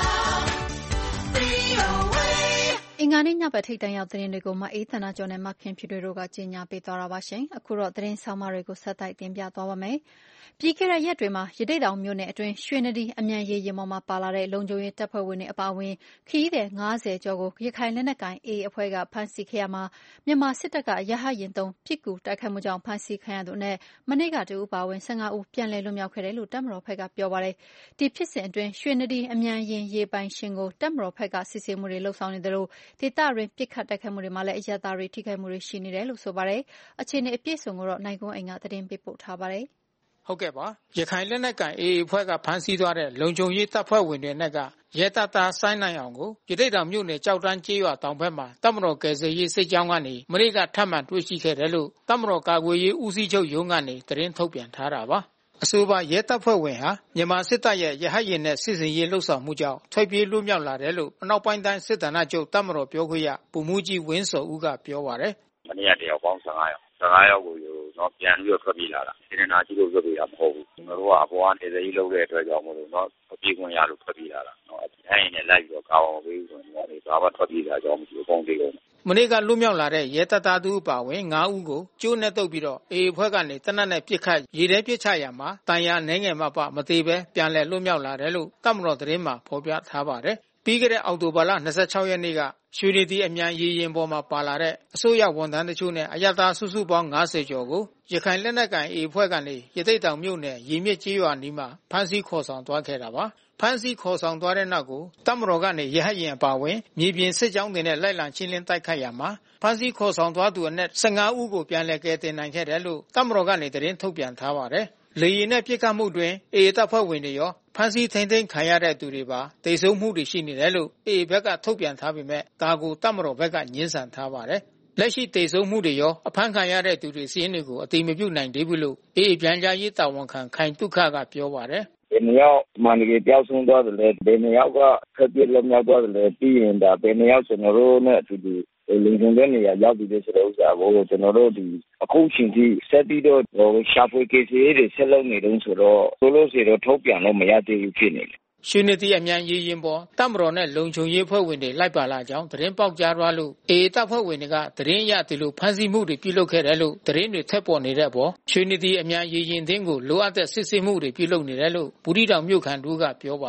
VOA. အင်္ဂါနေ့ညဘက်ထိပ်တန်းရောက်သတင်းတွေကိုမအေးသနာကျော်နဲ့မခင်ဖြူတို့ကကြီးညာပေးသွားတာပါရှင်။အခုတော့သတင်းဆောင်မတွေကိုဆက်တိုက်တင်ပြသွားပါမယ်။ပြီးခဲ့တဲ့ရက်တွေမှာရတိတ်တောင်မြို့နယ်အတွင်းရွှေနဒီအမြန်ရေယာဉ်ပေါ်မှာပါလာတဲ့လုံခြုံရေးတပ်ဖွဲ့ဝင်တွေအပါအဝင်ခရီးသည်90ကျော်ကိုရခိုင်လက်နက်ကိုင် AA အဖွဲ့ကဖမ်းဆီးခဲ့ရမှာမြန်မာစစ်တပ်ကရဟတ်ယာဉ်သုံးပစ်ကူတိုက်ခိုက်မှုကြောင့်ဖမ်းဆီးခံရသူနဲ့မနေ့ကတူအပါအဝင်15ဦးပြန်လည်လွတ်မြောက်ခဲ့တယ်လို့တပ်မတော်ဘက်ကပြောပါတယ်။ဒီဖြစ်စဉ်အတွင်းရွှေနဒီအမြန်ယာဉ်ရေပိုင်ရှင်ကိုတပ်မတော်ဘက်ကစစ်ဆေးမှုတွေလှုပ်ဆောင်နေတယ်လို့ဒေသတွင်းပစ်ခတ်တိုက်ခိုက်မှုတွေမှာလည်းအရသားတွေထိခိုက်မှုတွေရှိနေတယ်လို့ဆိုပါတယ်။အခြေအနေအပြည့်စုံကိုတော့နိုင်ကွန်းအိမ်ကသတင်းပေးပို့ထားပါတယ်။ဟုတ်ကဲ့ပါရခိုင်လက်နက်ကိုင် AA အဖွဲ့ကဖမ်းဆီးသွားတဲ့လုံခြုံရေးတပ်ဖွဲ့ဝင်တွေနဲ့ကရဲတပ်သားဆိုင်းနိုင်အောင်ကိုရတိတ်တောင်မြို့နယ်ကြောက်တန်းကျေးရွာတောင်ဘက်မှာတပ်မတော်ကယ်ဆယ်ရေးစစ်ကြောင်းကနေမနေ့ကထပ်မံတွေ့ရှိခဲ့တယ်လို့တပ်မတော်ကာကွယ်ရေးဦးစီးချုပ်ရုံးကနေသတင်းထုတ်ပြန်ထားတာပါအဆိုပါရဲတပ်ဖွဲ့ဝင်ဟာမြန်မာစစ်တပ်ရဲ့ရဟတ်ယာဉ်နဲ့စစ်စင်ရေးလှုပ်ဆောင်မှုကြောင့်ထွက်ပြေးလွတ်မြောက်လာတယ်လို့အနောက်ပိုင်းတိုင်းစစ်ဌာနချုပ်တပ်မတော်ပြောခွင့်ရဗိုလ်မှူးကြီးဝင်းစောဦးကပြောပါတယ်မနေ့ကတယောက်ပေါင်း15ယောက်ကိုတော့ပြန်ပြီးတော့ထွက်ပြေးလာတာစေတနာရှိလို့ထွက်ပြေးတာမဟုတ်ဘူးကျွန်တော်တို့ကအပေါ်ကနေစည်းလုပ်တဲ့အတွက်ကြောင့်မို့လို့တော့ပြေးခွင့်ရလို့ထွက်ပြေးလာတာနော်အဲ့ဒီနဲ့လိုက်ပြီးတော့ကာဝေါ်ပေးဆိုရင်လည်းဘာမှထွက်ပြေးတာကြောင့်မရှိဘူးပုံသေးကုန်မနေ့ကလွတ်မြောက်လာတဲ့ရဲတပ်သားတို့ပါဝင်9ဦးကိုကျိုးနဲ့တုပ်ပြီးတော့အေအဖွဲ့ကနေတနက်နဲ့ပစ်ခတ်ရေထဲပစ်ချရာမှာတန်ရာနှဲငယ်မှပမသေးပဲပြန်လည်လွတ်မြောက်လာတယ်လို့တပ်မတော်သတင်းမှာဖော်ပြထားပါတယ်ပြီးခဲ့တဲ့အောက်တိုဘာလ26ရက်နေ့ကရွှေရည်တီအမြန်ရေယာဉ်ပေါ်မှာပါလာတဲ့အစိုးရဝန်ထမ်းတချို့နဲ့အရသာစုစုပေါင်း90ကျော်ကိုရခိုင်လက်နက်ကိုင် A အဖွဲ့ကနေရတိတ်တောင်မြို့နယ်ရေမြစ်ကျေးရွာနီးမှာဖမ်းဆီးခေါ်ဆောင်သွားခဲ့တာပါဖမ်းဆီးခေါ်ဆောင်သွားတဲ့နောက်ကိုတပ်မတော်ကနေရဟတ်ယာဉ်အပါဝင်မြေပြင်စစ်ကြောင်းတွေနဲ့လိုက်လံရှင်းလင်းတိုက်ခိုက်ရမှာဖမ်းဆီးခေါ်ဆောင်သွားသူအနက်15ဦးကိုပြန်လည်ကယ်တင်နိုင်ခဲ့တယ်လို့တပ်မတော်ကနေသတင်းထုတ်ပြန်ထားပါတယ်လေယာဉ်နဲ့ပစ်ခတ်မှုတွင် AA တပ်ဖွဲ့ဝင်တွေရောဖမ်းဆီးထိန်းသိမ်းခံရတဲ့သူတွေပါတိတ်ဆုံးမှုတွေရှိနေတယ်လို့ AA ဘက်ကထုတ်ပြန်ထားပေမဲ့ဒါကိုတပ်မတော်ဘက်ကညှင်းဆန်ထားပါတယ်လက်ရှိတိတ်ဆုံးမှုတွေရောအဖမ်းခံရတဲ့သူတွေစီးရင်တွေကိုအတိမပြုနိုင်သေးဘူးလို့ AA ပြန်ကြားရေးတာဝန်ခံခိုင်တုခကပြောပါတယ်ဘယ်နှယောက်မှန်တကယ်ပြောက်ဆုံးသွားတယ်လဲဘယ်နှယောက်ကဆက်ပြလွတ်မြောက်သွားတယ်လဲပြီးရင်ဒါဘယ်နှယောက်ကျွန်တော်တို့နဲ့အတူတူလုံခြုံတဲ့နေရာရောက်ပြီးတဲ့ဆိုတော့ဥစ္စာကိုကျွန်တော်တို့ဒီအခုချိန်ထိဆက်ပြီးတော့ရှာဖွေကေစီတွေဆက်လုပ်နေတုန်းဆိုတော့လို့စီတော့ထုတ်ပြန်လို့မရသေးဘူးဖြစ်နေတယ်ရွှေနဒီအမြန်ရေယာဉ်ပေါ်တပ်မတော်နဲ့လုံခြုံရေးဖွဲ့ဝင်တွေလိုက်ပါလာကြောင်းသတင်းပေါက်ကြားသွားလို့ AA တပ်ဖွဲ့ဝင်တွေကသတင်းရသည်လို့ဖမ်းဆီးမှုတွေပြုလုပ်ခဲ့တယ်လို့သတင်းတွေထက်ပေါ်နေတဲ့အပေါ်ရွှေနဒီအမြန်ရေယာဉ်တင်းကိုလိုအပ်တဲ့စစ်ဆေးမှုတွေပြုလုပ်နေတယ်လို့ဘူးတီတောင်မြို့ခံတို့ကပြောပါတယ်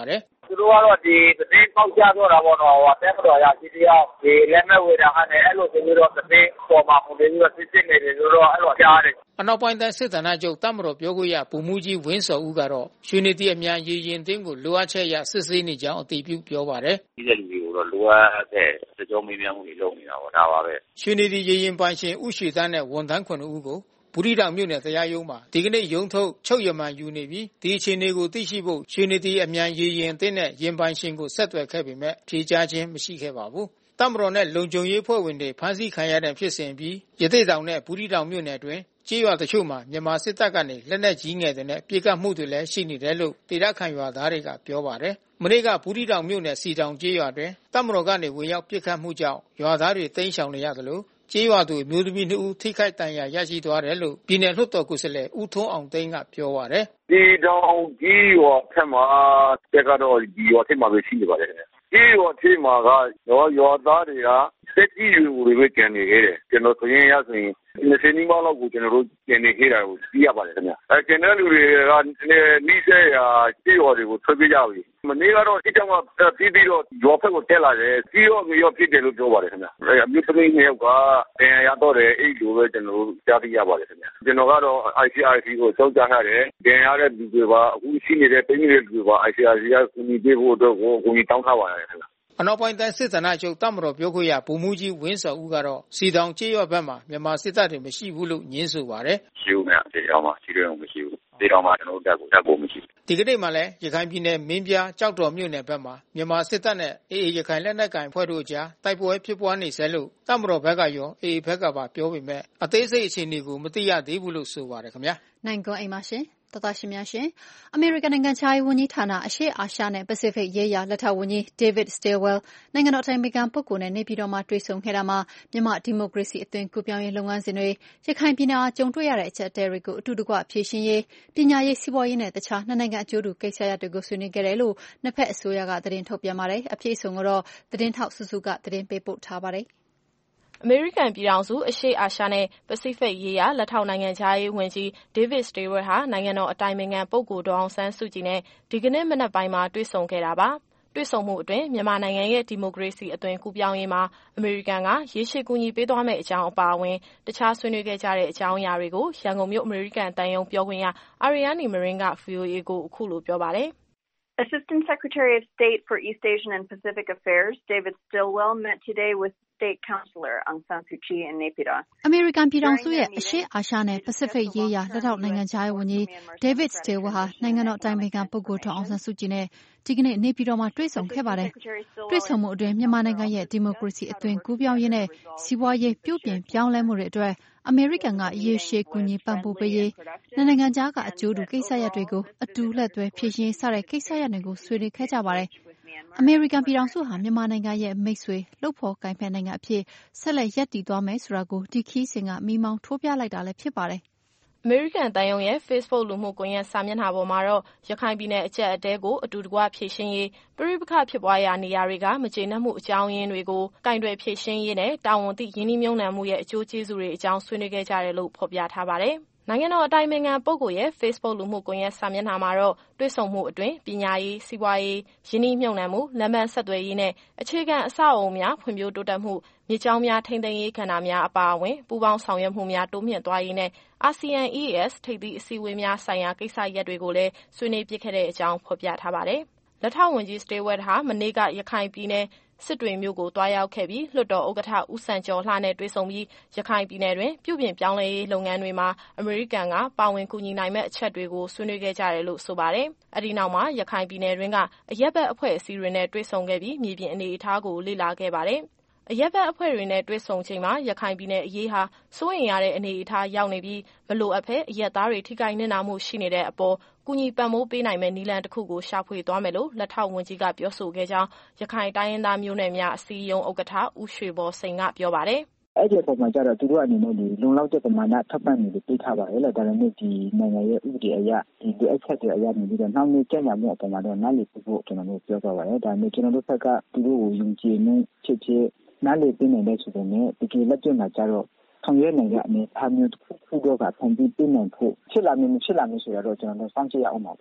သူတို့ကတော့ဒီသတင်းပေါက်ကြားတော့တာပေါ့နော်။တက်မတော်ရရှိတယောက်ဒီလက်မဲ့ဝေတာကလည်းအဲ့လိုဆိုပြီးတော့သတင်းပေါ်မှာပုံပြီးတော့စစ်နေတယ်ဆိုတော့အဲ့လိုကြားတယ်အနောက်ပိုင်းတိုင်းစစ်ဌာနချုပ်တပ်မတော်ပြောခွင့်ရဗိုလ်မှူးကြီးဝင်းစောဦးကတော့ရွှေနေတီအမြန်ရေရင်တင်းကိုလိုအပ်ချက်ရစစ်ဆေးနေကြောင်းအတည်ပြုပြောပါတယ်။ဒီတဲ့လူတွေကိုတော့လိုအပ်တဲ့စကြောမေးမြန်းမှုတွေလုပ်နေတာပေါ့ဒါပါပဲ။ရွှေနေတီရေရင်ပိုင်ရှင်ဥရွှေတန်းနဲ့ဝန်ထမ်း9ဦးကိုဘူးရီတောင်မြို့နယ်တရားရုံးမှာဒီကနေ့ရုံးထုတ်ချုပ်ရမှန်ယူနေပြီးဒီအခြေအနေကိုသိရှိဖို့ရွှေနေတီအမြန်ရေရင်တင်းနဲ့ရင်ပိုင်ရှင်ကိုဆက်သွယ်ခဲ့ပေမဲ့ဖြေကြားခြင်းမရှိခဲ့ပါဘူး။တပ်မတော်နဲ့လုံခြုံရေးဖွဲ့ဝင်တွေဖမ်းဆီးခံရတဲ့ဖြစ်စဉ်ပြီးရသေ့တောင်နဲ့ဘူးရီတောင်မြို့နယ်တွင်ကြေးရွာတချို့မှာမြန်မာစစ်တပ်ကနေလက်နက်ကြီးငယ်တွေနဲ့ပြေကပ်မှုတွေလည်းရှိနေတယ်လို့ဒေသခံရွာသားတွေကပြောပါတယ်။မနေ့ကဘူးရီတောင်မြို့နယ်စီတောင်ကြေးရွာတွင်တပ်မတော်ကနေဝင်ရောက်ပြေကပ်မှုကြောင့်ရွာသားတွေတိမ်းရှောင်နေရသလိုကြေးရွာသူမျိုးသမီး2ဦးထိခိုက်ဒဏ်ရာရရှိသွားတယ်လို့ပြည်နယ်လွှတ်တော်ကိုယ်စားလှယ်ဦးထွန်းအောင်သိန်းကပြောပါတယ်။ဒီတောင်ကြေးရွာထက်မှာတက်ကတော့ဒီရွာထက်မှာပဲရှိနေပါတယ်ခင်ဗျ။ကြေးရွာထက်မှာကရွာသားတွေကတက်ကြီးယူတွေပဲကျန်နေခဲ့တယ်။ကျွန်တော်ဆိုရင်ရဆိုရင်20နီးပါးလောက်ကိုကျွန်တော်တို့ကျန်နေခဲ့တာကိုသိရပါတယ်ခင်ဗျ။ကျန်တဲ့လူတွေကနီးစပ်ရာကြေးရွာတွေကိုထွက်ပြေးကြပြီ။မနေ့ကတော့အကြောင်းကပြီးတော့ရွာဖက်ကိုတက်လာတယ်။ပြီးတော့မျိုးဖြစ်တယ်လို့ပြောပါတယ်ခင်ဗျ။အမျိုးသမီး2ယောက်ကတရားရတော့တယ်အဲ့လိုပဲကျွန်တော်တို့ကြားသိရပါတယ်ခင်ဗျ။ကျွန်တော်ကတော့ ICRC ကိုစောင့်ကြရတယ်။တရားရတဲ့လူတွေပါအခုရှိနေတဲ့ပြည်နယ်လူတွေပါ ICRC ကကူညီပေးဖို့အတွက်ကိုကူညီတောင်းထားပါတယ်ခင်ဗျ။အနောက်ပိုင်းတိုင်းစစ်ဌာနချုပ်တပ်မတော်ပြောခွင့်ရဗိုလ်မှူးကြီးဝင်းစောဦးကတော့စီတောင်ကြေးရွာဘက်မှာမြန်မာစစ်တပ်တွေမရှိဘူးလို့ညင်းဆိုပါတယ်။ရှိဦးမယ်ဒီတောင်မှာရှိတယ်မရှိဘူး။ဒီတောင်မှာကျွန်တော်တို့တက်ဖို့မရှိဘူး။ဒီကနေ့မှလည်းရခိုင်ပြည်နယ်မင်းပြားကြောက်တော်မြို့နယ်ဘက်မှာမြန်မာစစ်တပ်နဲ့ AA ရခိုင်လက်နက်ကိုင်အဖွဲ့တို့ကြားတိုက်ပွဲဖြစ်ပွားနေဆဲလို့တပ်မတော်ဘက်ကရော AA ဘက်ကပါပြောပေမဲ့အသေးစိတ်အခြေအနေကိုမသိရသေးဘူးလို့ဆိုပါတယ်ခင်ဗျာ။နိုင်ကွန်အိမ်ပါရှင်။တော်တော်ရှင်များရှင်အမေရိကန်နိုင်ငံခြားရေးဝန်ကြီးဌာနအရှေ့အာရှနဲ့ပစိဖိတ်ရေးရာလက်ထောက်ဝန်ကြီး David Stilwell နိုင်ငံတော်အတိုင်ပင်ခံပုဂ္ဂိုလ်နဲ့နေပြည်တော်မှာတွေ့ဆုံခဲ့တာမှာမြန်မာဒီမိုကရေစီအသွင်ကူးပြောင်းရေးလုပ်ငန်းစဉ်တွေရခိုင်ပြည်နယ်ကြုံတွေ့ရတဲ့အချက်အသေးတွေကိုအတူတကွဖြေရှင်းရေးပညာရေးစီးပွားရေးနဲ့တခြားနှစ်နိုင်ငံအကျိုးတူကိစ္စရပ်တွေကိုဆွေးနွေးခဲ့တယ်လို့နှစ်ဖက်အစိုးရကသတင်းထုတ်ပြန်ပါတယ်။အပြည့်အစုံကိုတော့သတင်းထောက်စုစုကသတင်းပေးပို့ထားပါတယ်။အမေရိကန်ပြည်ထောင်စုအရှေ့အာရှနဲ့ပစိဖိတ်ရေးရာလက်ထောက်နိုင်ငံခြားရေးဝန်ကြီး David Stilwell ဟာနိုင်ငံတော်အတိုင်ပင်ခံပုဂ္ဂိုလ်ဒေါ်အောင်ဆန်းစုကြည်နဲ့ဒီကနေ့မနက်ပိုင်းမှာတွေ့ဆုံခဲ့တာပါ။တွေ့ဆုံမှုအတွင်းမြန်မာနိုင်ငံရဲ့ဒီမိုကရေစီအသွင်ကူးပြောင်းရေးမှာအမေရိကန်ကရေရှည်ကူညီပေးသွားမယ့်အကြောင်းအပါအဝင်တခြားဆွေးနွေးခဲ့ကြတဲ့အကြောင်းအရာတွေကိုရန်ကုန်မြို့အမေရိကန်တန်ယုံပြောခွင့်ရ Ariane Marin က VOA ကိုအခုလိုပြောပါတယ်။ Assistant Secretary of State for East Asian and Pacific Affairs David Stilwell met today with State Councilor Aung San Suu Kyi in Naypyidaw. အမေရိကန်ပြည်ထောင်စုရဲ့အရှေ့အာရှနဲ့ပစိဖိတ်ရေးရာလက်ထောက်နိုင်ငံခြားရေးဝန်ကြီး David Stilwell ဟာနိုင်ငံတော်အတိုင်ပင်ခံပုဂ္ဂိုလ်ဒေါ်အောင်ဆန်းစုကြည်နဲ့ဒီကနေ့နေပြည်တော်မှာတွေ့ဆုံခဲ့ပါတယ်။တွေ့ဆုံမှုအတွင်းမြန်မာနိုင်ငံရဲ့ဒီမိုကရေစီအသွင်ကူးပြောင်းရေးနဲ့စီးပွားရေးပြုပြင်ပြောင်းလဲမှုတွေအတွက်အမေရိကန်ကရေရှည်ကူညီပံ့ပိုးပေးရေးနိုင်ငံခြားကအကျိုးတူကိစ္စရပ်တွေကိုအတူလက်တွဲဖြေရှင်းစတဲ့ကိစ္စရပ်တွေကိုဆွေးနွေးခဲ့ကြပါတယ်။အမေရိကန်ပြည်ထောင်စုဟာမြန်မာနိုင်ငံရဲ့မိတ်ဆွေလုပ်ဖော်ကိုင်ဖက်နိုင်ငံအဖြစ်ဆက်လက်ရပ်တည်သွားမယ်ဆိုတာကိုဒီခီးစဉ်ကမိမောင်းထိုးပြလိုက်တာလည်းဖြစ်ပါတယ်။အမေရိကန်တန်ယုံရဲ့ Facebook လူမှုကွန်ရက်စာမျက်နှာပေါ်မှာတော့ရခိုင်ပြည်နယ်အကျပ်အတည်းကိုအတူတကွဖြေရှင်းရေးပဋိပက္ခဖြစ်ပွားရာနေရာတွေကမကျေနပ်မှုအကြောင်းရင်းတွေကိုကင်တွယ်ဖြေရှင်းရေးနဲ့တာဝန်သိရင်းနှီးမြှုပ်နှံမှုရဲ့အကျိုးကျေးဇူးတွေအကြောင်းဆွေးနွေးခဲ့ကြတယ်လို့ဖော်ပြထားပါတယ်။နိုင်ငံတော်အတိုင်ပင်ခံပုဂ္ဂိုလ်ရဲ့ Facebook လူမှုကွန်ရက်စာမျက်နှာမှာတော့တွေ့ဆုံမှုအတွင်းပညာရေးစီးပွားရေးရင်းနှီးမြှုပ်နှံမှုလမ်းပန်းဆက်သွယ်ရေးနဲ့အခြေခံအဆောက်အအုံများဖွံ့ဖြိုးတိုးတက်မှုမြေကြောင်းများထိန်းသိမ်းရေးကဏ္ဍများအပါအဝင်ပူးပေါင်းဆောင်ရွက်မှုများတိုးမြှင့်သွားရေးနဲ့ ASEAN EAS ထိပ်သီးအစည်းအဝေးများဆိုင်ရာကိစ္စရပ်တွေကိုလည်းဆွေးနွေးပြခဲ့တဲ့အကြောင်းဖော်ပြထားပါတယ်။လက်ထောက်ဝန်ကြီး Stilwell ဟာမနေ့ကရခိုင်ပြည်နယ်စစ်တွေမြို့ကိုတွားရောက်ခဲ့ပြီးလွှတ်တော်ဥက္ကဋ္ဌဦးစံကျော်လှနဲ့တွေ့ဆုံပြီးရခိုင်ပြည်နယ်တွင်ပြုပြင်ပြောင်းလဲရေးလုပ်ငန်းတွေမှာအမေရိကန်ကပါဝင်ကူညီနိုင်မယ့်အချက်တွေကိုဆွေးနွေးခဲ့ကြတယ်လို့ဆိုပါတယ်။အဲဒီနောက်မှာရခိုင်ပြည်နယ်တွင်ကအရပ်ဘက်အဖွဲ့အစည်းတွေနဲ့တွေ့ဆုံခဲ့ပြီးမြေပြင်အနေအထားကိုလေ့လာခဲ့ပါတယ်။အရပ်ဘက်အဖွဲ့တွေနဲ့တွေ့ဆုံချိန်မှာရခိုင်ပြည်နယ်အရေးဟာစိုးရိမ်ရတဲ့အနေအထားရောက်နေပြီးမလိုအပ်ဘဲအရပ်သားတွေထိခိုက်နစ်နာမှုရှိနေတဲ့အပေါ်ကူညီပံ့ပိုးပေးနိုင်မယ့်နည်းလမ်းတစ်ခုကိုရှာဖွေသွားမယ်လို့လက်ထောက်ဝန်ကြီးကပြောဆိုခဲ့ကြောင်းရခိုင်တိုင်းရင်းသားမျိုးနွယ်များအစည်းအရုံးဥက္ကဋ္ဌဦးရွှေဘော်စိန်ကပြောပါတယ်။အဲ့ဒီပုံမှာကျတော့သူတို့အနေနဲ့ဒီလုံလောက်တဲ့ပမာဏထပ်ပံ့နေလို့ပြထားပါရဲ့လေဒါပေမဲ့ဒီနိုင်ငံရဲ့ဥပဒေအရဒီအချက်တွေအရနေပြီးတော့နောက်နေ့ကြံ့ရမှုအပေါ်မှာတော့နားလည်ဖို့ကျွန်တော်တို့ပြောသွားပါတယ်ဒါပေမဲ့ကျွန်တော်တို့ဘက်ကသူတို့ကိုယုံကြည်မှုဖြစ်နားလည်ပေးနိုင်တဲ့ဆိုတဲ့နဲ့ဒီကလက်တွေ့မှာကျတော့ဆောင်ရွက်နိုင်တဲ့အနေအထားမျိုးတစ်ခုတော့ကဖန်တီးပေးနိုင်ဖို့ဖြစ်လာမင်းဆိုတော့ကျွန်တော်တို့စောင့်ကြည့်ရအောင်ပါပေါ့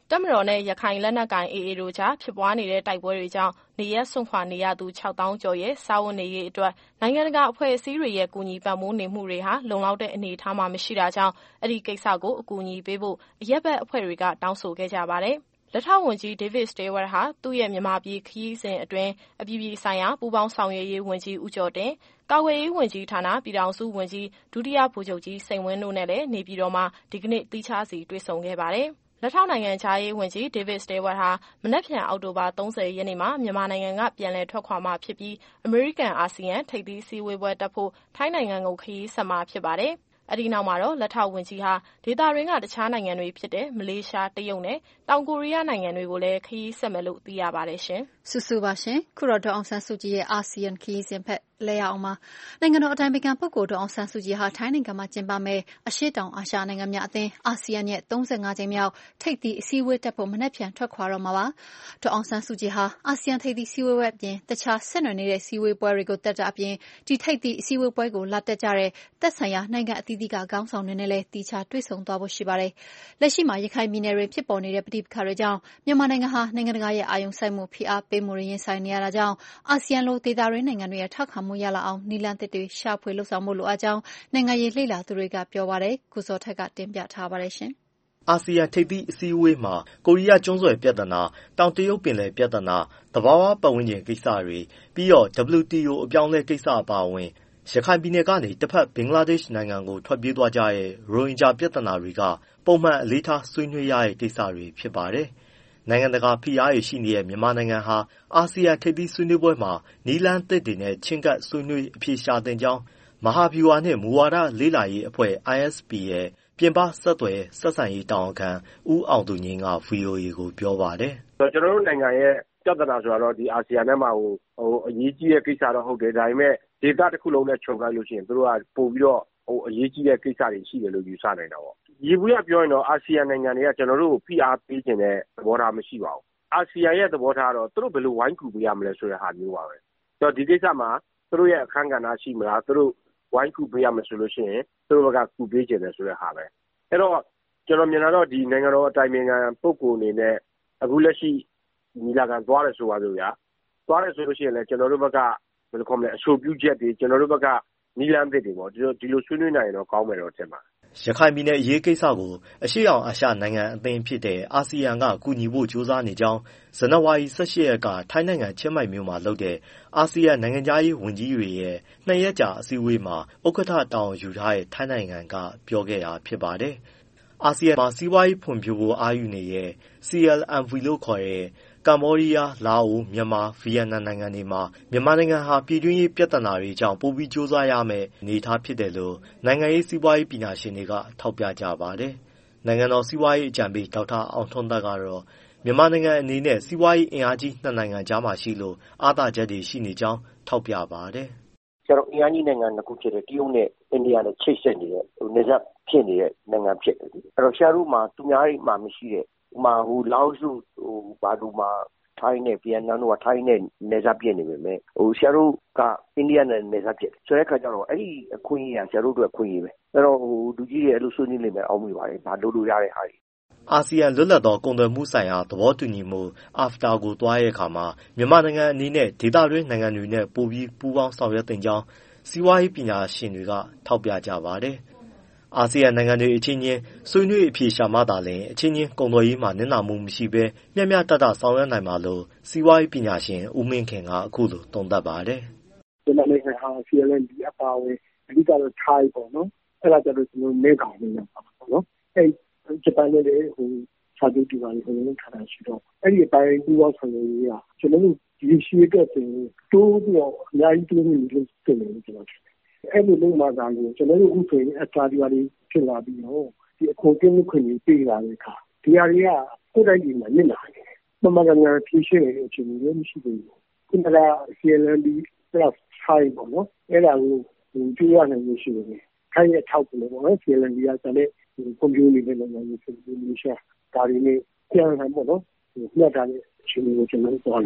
တပ်မတော်နဲ့ရခိုင်လက်နက်ကိုင် AA တို့ကြားဖြစ်ပွားနေတဲ့တိုက်ပွဲတွေကြောင့်နေရပ်စွန့်ခွာနေရသူ 6,000 ကျော်ရဲ့စားဝတ်နေရေးအတွက်နိုင်ငံတကာအဖွဲ့အစည်းတွေရဲ့ကူညီပံ့ပိုးနေမှုတွေဟာလုံလောက်တဲ့အနေအထားမှာမရှိတာကြောင့်အဲ့ဒီကိစ္စကိုအကူအညီပေးဖို့အရက်ဘက်အဖွဲ့တွေကတောင်းဆိုခဲ့ကြပါတယ်။လက်ထောက်ဝန်ကြီး David Stilwell ဟာသူ့ရဲ့မြန်မာပြည်ခရီးစဉ်အတွင်းအပြည်ပြည်ဆိုင်ရာပူးပေါင်းဆောင်ရွက်ရေးဝန်ကြီးဦးကျော်တင်၊ကာကွယ်ရေးဝန်ကြီးဌာနပြည်ထောင်စုဝန်ကြီးဒုတိယဗိုလ်ချုပ်ကြီးစိန်ဝင်းတို့နဲ့လည်းနေပြည်တော်မှာဒီကနေ့သီးခြားစီတွေ့ဆုံခဲ့ပါတယ်။လက်ထောက်နိုင်ငံခြားရေးဝန်ကြီး David Stilwell ဟာမနက်ဖြန်အောက်တိုဘာ 30 ရက်နေ့မှာမြန်မာနိုင်ငံကပြန်လည်ထွက်ခွာမှာဖြစ်ပြီးအမေရိကန်အာဆီယံထိပ်သီးစည်းဝေးပွဲတက်ဖို့ထိုင်းနိုင်ငံကိုခရီးဆက်မှာဖြစ်ပါတယ်။အဲ့ဒီနောက်မှာတော့လက်ထောက်ဝန်ကြီးဟာဒေသတွင်းကတခြားနိုင်ငံတွေဖြစ်တဲ့မလေးရှား၊တရုတ်နဲ့တောင်ကိုရီးယားနိုင်ငံတွေကိုလည်းခရီးဆက်မယ်လို့သိရပါတယ်ရှင်။စုစုပါရှင်။ခုတော့ဒေါ်အောင်ဆန်းစုကြည်ရဲ့အာဆီယံခရီးစဉ်ဖက်လဲရအောင်ပါ။နိုင်ငံတော်အတိုင်ပင်ခံပုဂ္ဂိုလ်ဒေါ်အောင်ဆန်းစုကြည်ဟာထိုင်းနိုင်ငံမှာကျင်းပမယ့်အရှေ့တောင်အာရှနိုင်ငံများအသင်းအာဆီယံရဲ့35 ကြိမ်မြောက်ထိပ်သီးအစည်းအဝေးတက်ဖို့မနက်ဖြန်ထွက်ခွာတော့မှာပါ။ဒေါ်အောင်ဆန်းစုကြည်ဟာအာဆီယံထိပ်သီးစည်းဝေးပွဲအပြင်တခြားဆက်နွယ်နေတဲ့စည်းဝေးပွဲတွေကိုတက်တာအပြင်ဒီထိပ်သီးအစည်းအဝေးပွဲကိုလာတက်ကြတဲ့သက်ဆိုင်ရာနိုင်ငံအသီးသီးကခေါင်းဆောင်တွေနဲ့လည်းတီချာတွေ့ဆုံသွားဖို့ရှိပါတယ်။လက်ရှိမှာရခိုင်ပြည်နယ်တွင်ဖြစ်ပေါ်နေတဲ့ပဋိပက္ခတွေကြောင့်မြန်မာနိုင်ငံဟာနိုင်ငံတကာရဲ့အာရုံစိုက်မှုဖိအားပေးမှုတွေရင်ဆိုင်နေရတာကြောင့်အာဆီယံလိုဒေသတွင်းနိုင်ငံတွေရဲ့ထောက်ခံမှုရလာအောင်နည်းလမ်းသစ်တွေရှာဖွေလုပ်ဆောင်ဖို့လိုအပ်ကြောင်းနိုင်ငံရေးလေ့လာသူတွေကပြောပါတယ်။ကိုဇော်ထက်ကတင်ပြထားပါတယ်ရှင်။အာဆီယံထိပ်သီးအစည်းအဝေးမှာကိုရီးယားကျွန်းဆွယ်ပြဿနာ၊တောင်တရုတ်ပင်လယ်ပြဿနာ၊သဘာဝပတ်ဝန်းကျင်ကိစ္စတွေပြီးတော့ WTO အပြောင်းလဲကိစ္စအပါအဝင်ရခိုင်ပြည်နယ်ကနေတစ်ဖက်ဘင်္ဂလားဒေ့ရှ်နိုင်ငံကိုထွက်ပြေးသွားကြတဲ့ရိုဟင်ဂျာပြဿနာတွေကပုံမှန်အလေးထားဆွေးနွေးရတဲ့ကိစ္စတွေဖြစ်ပါတယ်။နိုင်ငံတကာဖိအားတွေရှိနေတဲ့မြန်မာနိုင်ငံဟာအာဆီယံထိပ်သီးဆွေးနွေးပွဲမှာနည်းလမ်းသစ်တွေနဲ့ချဉ်းကပ်ဆွေးနွေးအဖြေရှာသင့်ကြောင်းမဟာဗျူဟာနှင့်မူဝါဒလေ့လာရေးအဖွဲ့ ISP ရဲ့ပြင်ပဆက်သွယ်ဆက်ဆံရေးတာဝန်ခံဦးအောင်သူငြိမ်းက VOA ကိုပြောပါတယ်။ကျွန်တော်တို့နိုင်ငံရဲ့ပြဿနာဆိုတော့ဒီအာဆီယံထဲမှာအရေးကြီးတဲ့ကိစ္စတော့ဟုတ်တယ်ဒါပေမဲ့ဒေသတစ်ခုလုံးနဲ့ခြုံလိုက်လို့ရှိရင်တို့ကပို့ပြီးတော့အရေးကြီးတဲ့ကိစ္စတွေရှိတယ်လို့ယူဆနိုင်တာပေါ့။ရေဘူးရပြောရင်တော့အာဆီယံနိုင်ငံတွေကကျွန်တော်တို့ကိုဖိအားပေးခြင်းတဲ့သဘောထားမရှိပါဘူး။အာဆီယံရဲ့သဘောထားတော့သူတို့ဘယ်လိုဝိုင်းကူပေးရမလဲဆိုတဲ့ဟာမျိုးပါပဲ။ဆိုတော့ဒီကိစ္စမှာသူတို့ရဲ့အခန်းကဏ္ဍရှိမလားသူတို့ဝိုင်းကူပေးရမယ်ဆိုလို့ရှိရင်သူတို့ကကူပေးခြင်းတယ်ဆိုတဲ့ဟာပဲ။အဲ့တော့ကျွန်တော်မြင်တာတော့ဒီနိုင်ငံတော်အတိုင်ပင်ခံပုဂ္ဂိုလ်အနေနဲ့အခုလက်ရှိညီလာခံသွားတယ်ဆိုပါစို့ဗျာသွားတယ်ဆိုလို့ရှိရင်လည်းကျွန်တော်တို့ဘက်ကဘယ်လိုခေါ်မလဲအဆိုပြုချက်တွေကျွန်တော်တို့ဘက်ကနီလန်းသစ်တွေပေါ့ဒီလိုဆွေးနွေးနိုင်ရင်တော့ကောင်းမယ်တော့ထင်ပါရခိုင်ပြည်နယ်အရေးကိစ္စကိုအရှေ့အောင်အာရှနိုင်ငံအသင်းဖြစ်တဲ့အာဆီယံကကူညီဖို့ကြိုးစားနေကြောင်းဇန်နဝါရီ18ရက်ကထိုင်းနိုင်ငံချင်းမိုင်မြို့မှာလုပ်တဲ့အာဆီယံနိုင်ငံခြားရေးဝန်ကြီးတွေရဲ့2 ရက်ကြာအစည်းအဝေးမှာဥက္ကဋ္ဌတောင်းယူထားတဲ့ထိုင်းနိုင်ငံကပြောခဲ့တာဖြစ်ပါတယ်။အာဆီယံမှာစီးပွားရေးဖွံ့ဖြိုးဖို့အားယူနေတဲ့ CLMV လို့ခေါ်တဲ့ကမ္ဘောဒီးယား၊လာအို၊မြန်မာ၊ဗီယက်နမ်နိုင်ငံတွေမှာမြန်မာနိုင်ငံဟာပြည်တွင်းရေးပြဿနာတွေကြောင့်ပိုပြီးကြိုးစားရမယ့်အနေအထားဖြစ်တယ်လို့နိုင်ငံရေးစီးပွားရေးပညာရှင်တွေကထောက်ပြကြပါတယ်။နိုင်ငံတော်စီးပွားရေးအကြံပေးဒေါက်တာအောင်ထွန်းသက်ကတော့မြန်မာနိုင်ငံအနေနဲ့စီးပွားရေးအင်အားကြီး2 နိုင်ငံကြားမှာရှိလို့အားသာချက်တွေရှိနေကြောင်းထောက်ပြပါတယ်။ကျွန်တော်အင်အားကြီးနိုင်ငံ2ခုဖြစ်တဲ့တရုတ်နဲ့အိန္ဒိယနဲ့ချိတ်ဆက်နေတဲ့နေဆက်ဖြစ်နေတဲ့နိုင်ငံဖြစ်တယ်။အဲ့တော့ရှားတို့မှာသူများတွေမှာမရှိတဲ့လာအိုစုဘာတို့မှာထိုင်းနဲ့ဗီယက်နမ်တို့ကထိုင်းနဲ့နေစားပြည့်နေပေမဲ့ဆရာတို့ကအိန္ဒိယနဲ့နေစားပြည့်ဆိုတဲ့အခါကျတော့အဲ့ဒီအခွင့်အရေးကဆရာတို့တို့အခွင့်အရေးပဲအဲ့တော့လူကြီးတွေအဲ့လိုဆွေးနွေးနေမယ်အောက်မိပါတယ်ဒါလုပ်လို့ရတဲ့ဟာတွေအာဆီယံလွတ်လပ်သောကုန်သွယ်မှုဆိုင်ရာသဘောတူညီမှု AFTA ကိုတွားတဲ့အခါမှာမြန်မာနိုင်ငံအနေနဲ့ဒေသတွင်းနိုင်ငံတွေနဲ့ပိုပြီးပူးပေါင်းဆောင်ရွက်သင့်ကြောင်းစီးပွားရေးပညာရှင်တွေကထောက်ပြကြပါတယ်အာဆီယံနိုင်ငံတွေအချင်းချင်းဆွေးနွေးအဖြေရှာမှသာလျှင်အချင်းချင်းကုန်သွယ်ရေးမှာနစ်နာမှုမရှိဘဲမျှမျှတတဆောင်ရွက်နိုင်မှာလို့စီးပွားရေးပညာရှင်ဦးမင်းခင်ကအခုလိုသုံးသပ်ပါတယ်။ဒီနိုင်ငံဟာ CLMV အပါအဝင်အဓိကတော့ Thai ပေါ့နော်။အဲ့ဒါကြတော့ကျွန်တော်မဲကောင်နေရပါပေါ့နော်။အဲ့ဂျပန်နဲ့စာချုပ်တူပါလေလုံးထားတာရှိတော့အဲ့ဒီအပိုင်းပူးပေါင်းဆောင်ရွက်ရေးကကျွန်တော်တို့ဒီရှိအတွက်တိုးပြီးတော့အများကြီးတိုးနေလို့ဖြစ်နေတယ်ကျွန်တော်အဲ့လိုလုံးမှာကလည်းကျွန်တော်တို့အခုဆိုရင်အတားဒီပါလေးဖြစ်လာပြီးတော့ဒီအခွန်ကင်းမှုခွင့်တွေပေးလာတဲ့အခါဒီဟာတွေကကိုယ်တိုင်ဒီမှာနစ်နာနေတယ်။မှန်မှန်ကန်ကန်ဖြေရှင်းရတဲ့အချိန်မျိုးမရှိဘူး။ခုနက CLMB plus 5ပေါ့နော်။အဲ့ဒါကိုကြည့်ရနိုင်လို့ရှိတယ်။ခိုင်းရထောက်တယ်ပေါ့နော် CLMB ကတည်းကကွန်ပျူတာနဲ့လည်းလုပ်နေတယ်လို့ရှာဒါတွေနဲ့ပြန်လာပေါ့နော်။ညှက်တာနဲ့အချိန်မျိုးကျွန်တော်တို့သွားနိုင်တယ်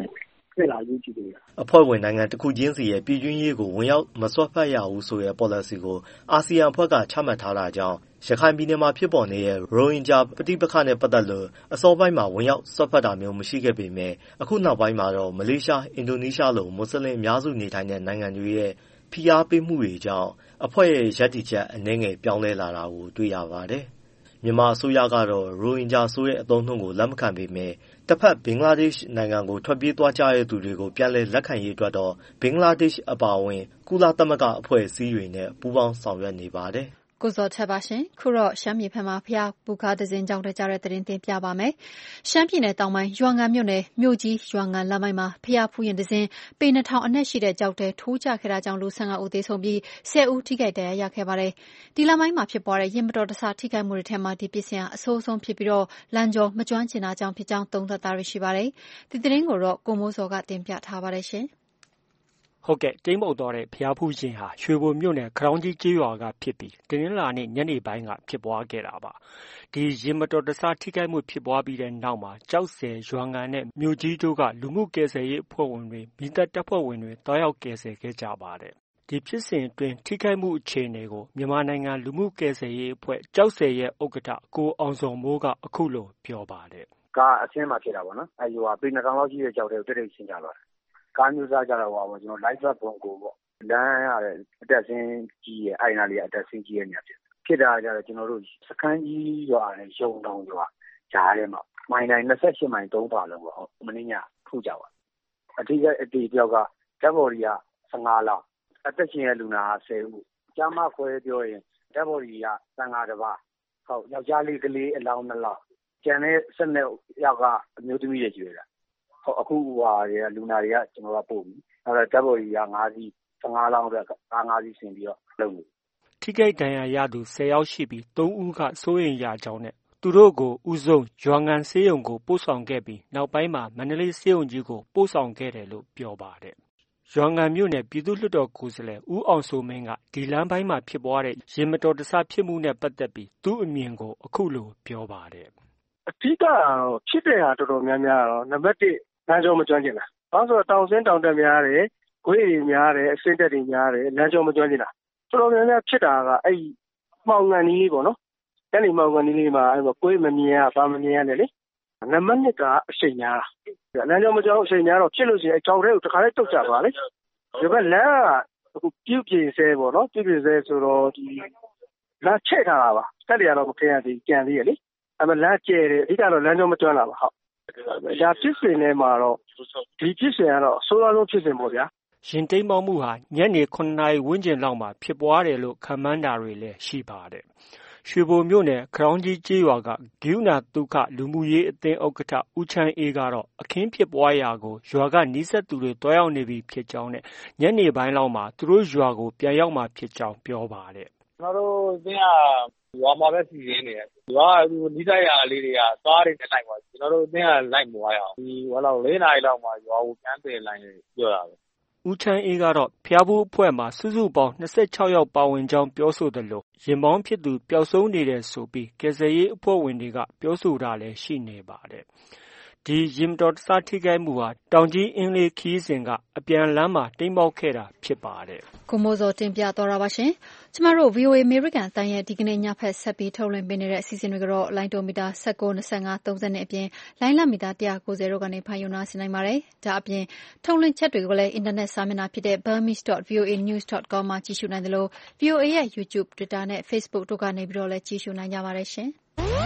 တွေ့လာရေးကြည့်တယ်အဖွဲ့ဝင်နိုင်ငံတစ်ခုချင်းစီရဲ့ပြည်တွင်းရေးကိုဝင်ရောက်မစွက်ဖက်ရဘူးဆိုတဲ့ policy ကိုအာဆီယံအဖွဲ့ကချမှတ်ထားတာကြောင့်ရခိုင်ပြည်နယ်မှာဖြစ်ပေါ်နေတဲ့ရိုဟင်ဂျာပဋိပက္ခနဲ့ပတ်သက်လို့အစောပိုင်းမှာဝင်ရောက်စွက်ဖက်တာမျိုးမရှိခဲ့ပေမဲ့အခုနောက်ပိုင်းမှာတော့မလေးရှားအင်ဒိုနီးရှားလိုမွတ်စလင်အများစုနေထိုင်တဲ့နိုင်ငံတွေရဲ့ဖိအားပေးမှုတွေကြောင့်အဖွဲ့ရဲ့ရပ်တည်ချက်အနည်းငယ်ပြောင်းလဲလာတာကိုတွေ့ရပါတယ်။မြန်မာအစိုးရကတော့ရိုဟင်ဂျာဆိုတဲ့အသုံးအနှုန်းကိုလက်မခံပေမဲ့တစ်ဖက်ဘင်္ဂလားဒေ့ရှ်နိုင်ငံကိုထွက်ပြေးသွားကြတဲ့သူတွေကိုပြန်လည်လက်ခံရေးအတွက်တော့ဘင်္ဂလားဒေ့ရှ်အပါအဝင်ကုလသမဂ္ဂအဖွဲ့အစည်းတွေနဲ့ပူးပေါင်းဆောင်ရွက်နေပါတယ်။ကိုဇော်ထက်ပါရှင်ခုတော့ရှမ်းပြည်ဘက်မှာဖျားပူခါသစဉ်ကြောင့်ကြတဲ့သတင်းတင်ပြပါမယ်ရှမ်းပြည်နယ်တောင်ပိုင်းရွာငံမြို့နယ်မြို့ကြီးရွာငံလမ်းပိုင်းမှာဖျားဖူးရင်သစဉ်ပေ2000အနက်ရှိတဲ့ကြောက်တဲထိုးကျခဲ့တာကြောင့်လူ15ဦးသေဆုံးပြီး10ဦးထိခိုက်ဒဏ်ရာရခဲ့ပါတယ်ဒီလမ်းပိုင်းမှာဖြစ်ပွားတဲ့ရင်မတော်တဆထိခိုက်မှုတွေထဲမှာဒီပစ္စည်းအဆိုးဆုံးဖြစ်ပြီးတော့လမ်းကျော်မကျွမ်းကျင်တာကြောင့်ဖြစ်ကြောင်းသုံးသပ်တာတွေရှိပါတယ်ဒီသတင်းကိုတော့ကိုမိုးစောကတင်ပြထားပါတယ်ရှင်ဟုတ်ကဲ့တိမ်မုတ်သွားတဲ့ဖျားဖူးရှင်ဟာရွှေဘိုမြို့နယ်ခရောင်းကြီးကျေးရွာကဖြစ်ပြီးတင်းနှလာနေ့ညနေပိုင်းကဖြစ်ပွားခဲ့တာပါဒီရင်မတော်တဆထိခိုက်မှုဖြစ်ပွားပြီးတဲ့နောက်မှာကြောက်စဲရွာငံနဲ့မြို့ကြီးတို့ကလူမှုကယ်ဆယ်ရေးအဖွဲ့ဝင်တွေမိသက်တပ်ဖွဲ့ဝင်တွေတောက်ရောက်ကယ်ဆယ်ခဲ့ကြပါတယ်ဒီဖြစ်စဉ်အတွင်းထိခိုက်မှုအခြေအနေကိုမြန်မာနိုင်ငံလူမှုကယ်ဆယ်ရေးအဖွဲ့ကြောက်စဲရဲ့ဥက္ကဋ္ဌကိုအောင်စောမိုးကအခုလိုပြောပါတယ်ကားအဆင်းမှာဖြစ်တာပေါ့နော်အဲဟိုပေ2000လောက်ရှိတဲ့ကြောက်တဲ့တိတ်တိတ်ဆင်းကြသွားတယ်ကားမျိုးစားကြတော့ကျွန်တော် live bus ဘုံကိုပေါ့လမ်းရတဲ့အတက်ဆင်းကြီးရဲ့အိုင်နာလေးအတက်ဆင်းကြီးရဲ့နေရာဖြစ်တာကြတော့ကျွန်တော်တို့စခန်းကြီးရွာနဲ့ရုံတောင်ရွာကြားထဲမှာမိုင်တိုင်း28မိုင်3ပါလုံးပေါ့မင်းညထုကြပါအတိအတေတယောက်ကဓာတ်ဘော်ရီက15လောက်အသက်ရှင်ရဲ့လူနာ10ဦးကျမခွဲပြောရင်ဓာတ်ဘော်ရီက15တပါဟုတ်ယောက်ျားလေးကလေးအလောင်း2လောက်ကျန်တဲ့12ယောက်ကအမျိုးသမီးတွေကျွေးတာအခုတွေကလူနာတွေကကျွန်တော်ကပို့ပြီအဲ့တော့ဓာတ်ဘော်ကြီးက5စီး15လောင်းအတွက်ကား5စီးဆင်ပြီးတော့လုပ်နေထိခိုက်ဒဏ်ရာရသူ10ယောက်ရှိပြီး3ဦးကစိုးရိမ်ရကြောင်းနဲ့သူတို့ကိုဦးဆုံးရွာငံဆေးရုံကိုပို့ဆောင်ခဲ့ပြီးနောက်ပိုင်းမှာမန္တလေးဆေးရုံကြီးကိုပို့ဆောင်ခဲ့တယ်လို့ပြောပါတယ်ရွာငံမြို့နယ်ပြည်သူ့လွှတ်တော်ကိုယ်စားလှယ်ဦးအောင်စိုးမင်းကဒီလမ်းပိုင်းမှာဖြစ်ပွားတဲ့ရင်မတော်တဆဖြစ်မှုနဲ့ပတ်သက်ပြီးသူ့အမြင်ကိုအခုလိုပြောပါတယ်အဓိကဖြစ်တဲ့ဟာတော်တော်များများတော့နံပါတ်1လမ်းကျောမကျွမ်းကျင်တာ။ဘာလို့ဆိုတော့တောင်ဆင်းတောင်တက်များတယ်၊ခွေးတွေများတယ်၊အဆင်းတက်တွေများတယ်၊လမ်းကျောမကျွမ်းကျင်တာ။တော်တော်များများဖြစ်တာကအဲ့မှောင်ငံနီးလေးပေါ့နော်။အဲ့ဒီမှောင်ငံနီးလေးမှာအဲ့ခွေးမမြင်ရဘာမမြင်ရနဲ့လေ။နံပါတ်2ကအရှိန်များတာ။လမ်းကျောမကျွမ်းအရှိန်များတော့ဖြစ်လို့ရှိရင်ကြောက်တဲ့ကိုတစ်ခါလေးတုတ်ကြပါလေ။ဒီဘက်လမ်းကအခုပြုတ်ပြင်ဆဲပေါ့နော်။ပြုတ်ပြင်ဆဲဆိုတော့ဒီလမ်းချက်ထားတာပါ။တက်တွေကတော့မခင်းရသေးကြံသေးရလေ။အဲ့မှာလမ်းကျဲတယ်အဓိကတော့လမ်းကျောမကျွမ်းလာပါဟုတ်ဒါဖြစ်စဉ်ထဲမှာတော့ဒီဖြစ်စဉ်ကတော့အဆိုးအဆုံးဖြစ်စဉ်ပေါ့ဗျာရင်တိမ်မောက်မှုဟာညနေ9နာရီဝန်းကျင်လောက်မှာဖြစ်ပွားတယ်လို့ခန့်မှန်းတာတွေလည်းရှိပါတယ်ရွှေဘိုမြို့နယ်ခရောင်းကြီးကျေးရွာကဂိူနာဒုက္ခလူမှုရေးအသင်းဥက္ကဋ္ဌဦးချမ်းအေးကတော့အခင်းဖြစ်ပွားရာကိုရွာကနီးစပ်သူတွေတွားရောက်နေပြီဖြစ်ကြောင်းနဲ့ညနေပိုင်းလောက်မှာသူတို့ရွာကိုပြန်ရောက်မှာဖြစ်ကြောင်းပြောပါတယ်ကျွန်တော်တို့အသင်းကရွာမှာပဲစီစဉ်နေတယ်။ရွာကနီးစပ်ရာလေးတွေကသွားတွေနဲ့လိုက်ပါကျွန်တော်တို့အသင်းကလိုက်မသွားရအောင်။ဒီ4နာရီလောက်မှာရွာကိုပြန်ပြန်လိုက်ပြောတာပဲ။ဦးချမ်းအေးကတော့ဖျားဘူးအဖွဲ့မှာစုစုပေါင်း26ယောက်ပါဝင်ကြောင်းပြောဆိုတယ်လို့ရင်ပေါင်းဖြစ်သူပျောက်ဆုံးနေတယ်ဆိုပြီးကယ်ဆယ်ရေးအဖွဲ့ဝင်တွေကပြောဆိုတာလည်းရှိနေပါတယ်။ဒီရင်တော်တဆထိခိုက်မှုဟာတောင်ကြီးအင်းလေးခီးစဉ်ကအပြန်လမ်းမှာတိမ်ပေါက်ခဲ့တာဖြစ်ပါတယ်။ကိုမိုးစောတင်ပြတော်တာပါရှင်။ကျမတို့ VOA American အသံရဲ့ဒီကနေ့ညဖက်ဆက်ပြီးထုတ်လွှင့်ပေးနေတဲ့အစီအစဉ်တွေကတော့လိုင်းတိုမီတာ19 25 30နဲ့အပြင်လိုင်းလမီတာ190တို့ကနေဖန်ယူနာဆင်နိုင်ပါတယ်။ဒါအပြင်ထုတ်လွှင့်ချက်တွေကိုလည်းအင်တာနက်စာမျက်နှာဖြစ်တဲ့ burmese.voanews.com မှာကြည့်ရှုနိုင်တယ်လို့ VOA ရဲ့ YouTube, Twitter နဲ့ Facebook တို့ကနေပြီးတော့လည်းကြည့်ရှုနိုင်ကြပါတယ်ရှင်။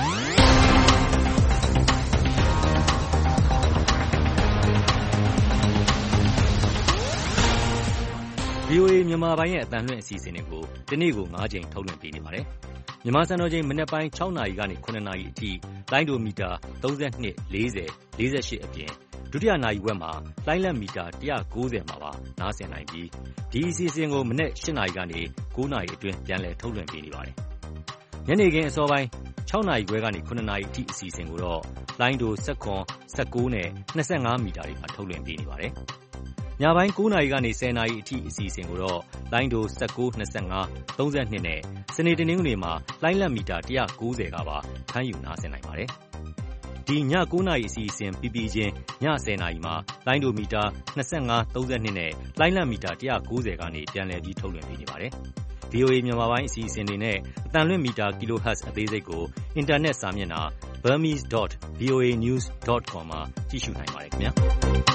VOA မြန်မာပိုင်းရဲ့အသံလွှင့်အစီအစဉ်တွေကိုဒီနေ့ကို9ချိန်ထုတ်လွှင့်ပေးနေပါတယ်။မြန်မာစံတော်ချိန်မနက်ပိုင်း6နာရီကနေ9နာရီအထိလိုင်းဒိုမီတာ32 40 48အပြင်ဒုတိယနာရီဝက်မှာလိုင်းလက်မီတာ190မှာပါနားဆင်နိုင်ပြီးဒီအစီအစဉ်ကိုမနက်8နာရီကနေ9နာရီအတွင်းပြန်လည်ထုတ်လွှင့်ပေးနေပါတယ်။ညနေခင်းအစောပိုင်း6နာရီခွဲကနေ9နာရီအထိအစီအစဉ်ကိုတော့လိုင်းဒို19နဲ့25မီတာတွေမှာထုတ်လွှင့်ပေးနေပါတယ်။ညပိုင်း9နာရီကနေ10နာရီအထိအစီအစဉ်ကိုတော့လိုင်းဒို19 25 32နဲ့စနေတနင်္ဂနွေမှာလိုင်းလက်မီတာ190ကပါဖမ်းယူနားဆင်နိုင်ပါတယ်။ဒီည9 နာရီအစီအစဉ်ပြီးပြီးချင်းည10 နာရီမှာလိုင်းဒိုမီတာ25 32နဲ့လိုင်းလံမီတာ190ကနေပြန်လည်ပြီးထုတ်လွှင့်ပေးနေပါတယ်။ VOA မြန်မာပိုင်းအစီအစဉ်တွေနဲ့အသံလွှင့်မီတာ kHz အသေးစိတ်ကိုအင်တာနက်စာမျက်နှာ burmese.voanews.com မှာကြည့်ရှုနိုင်ပါတယ်ခင်ဗျာ။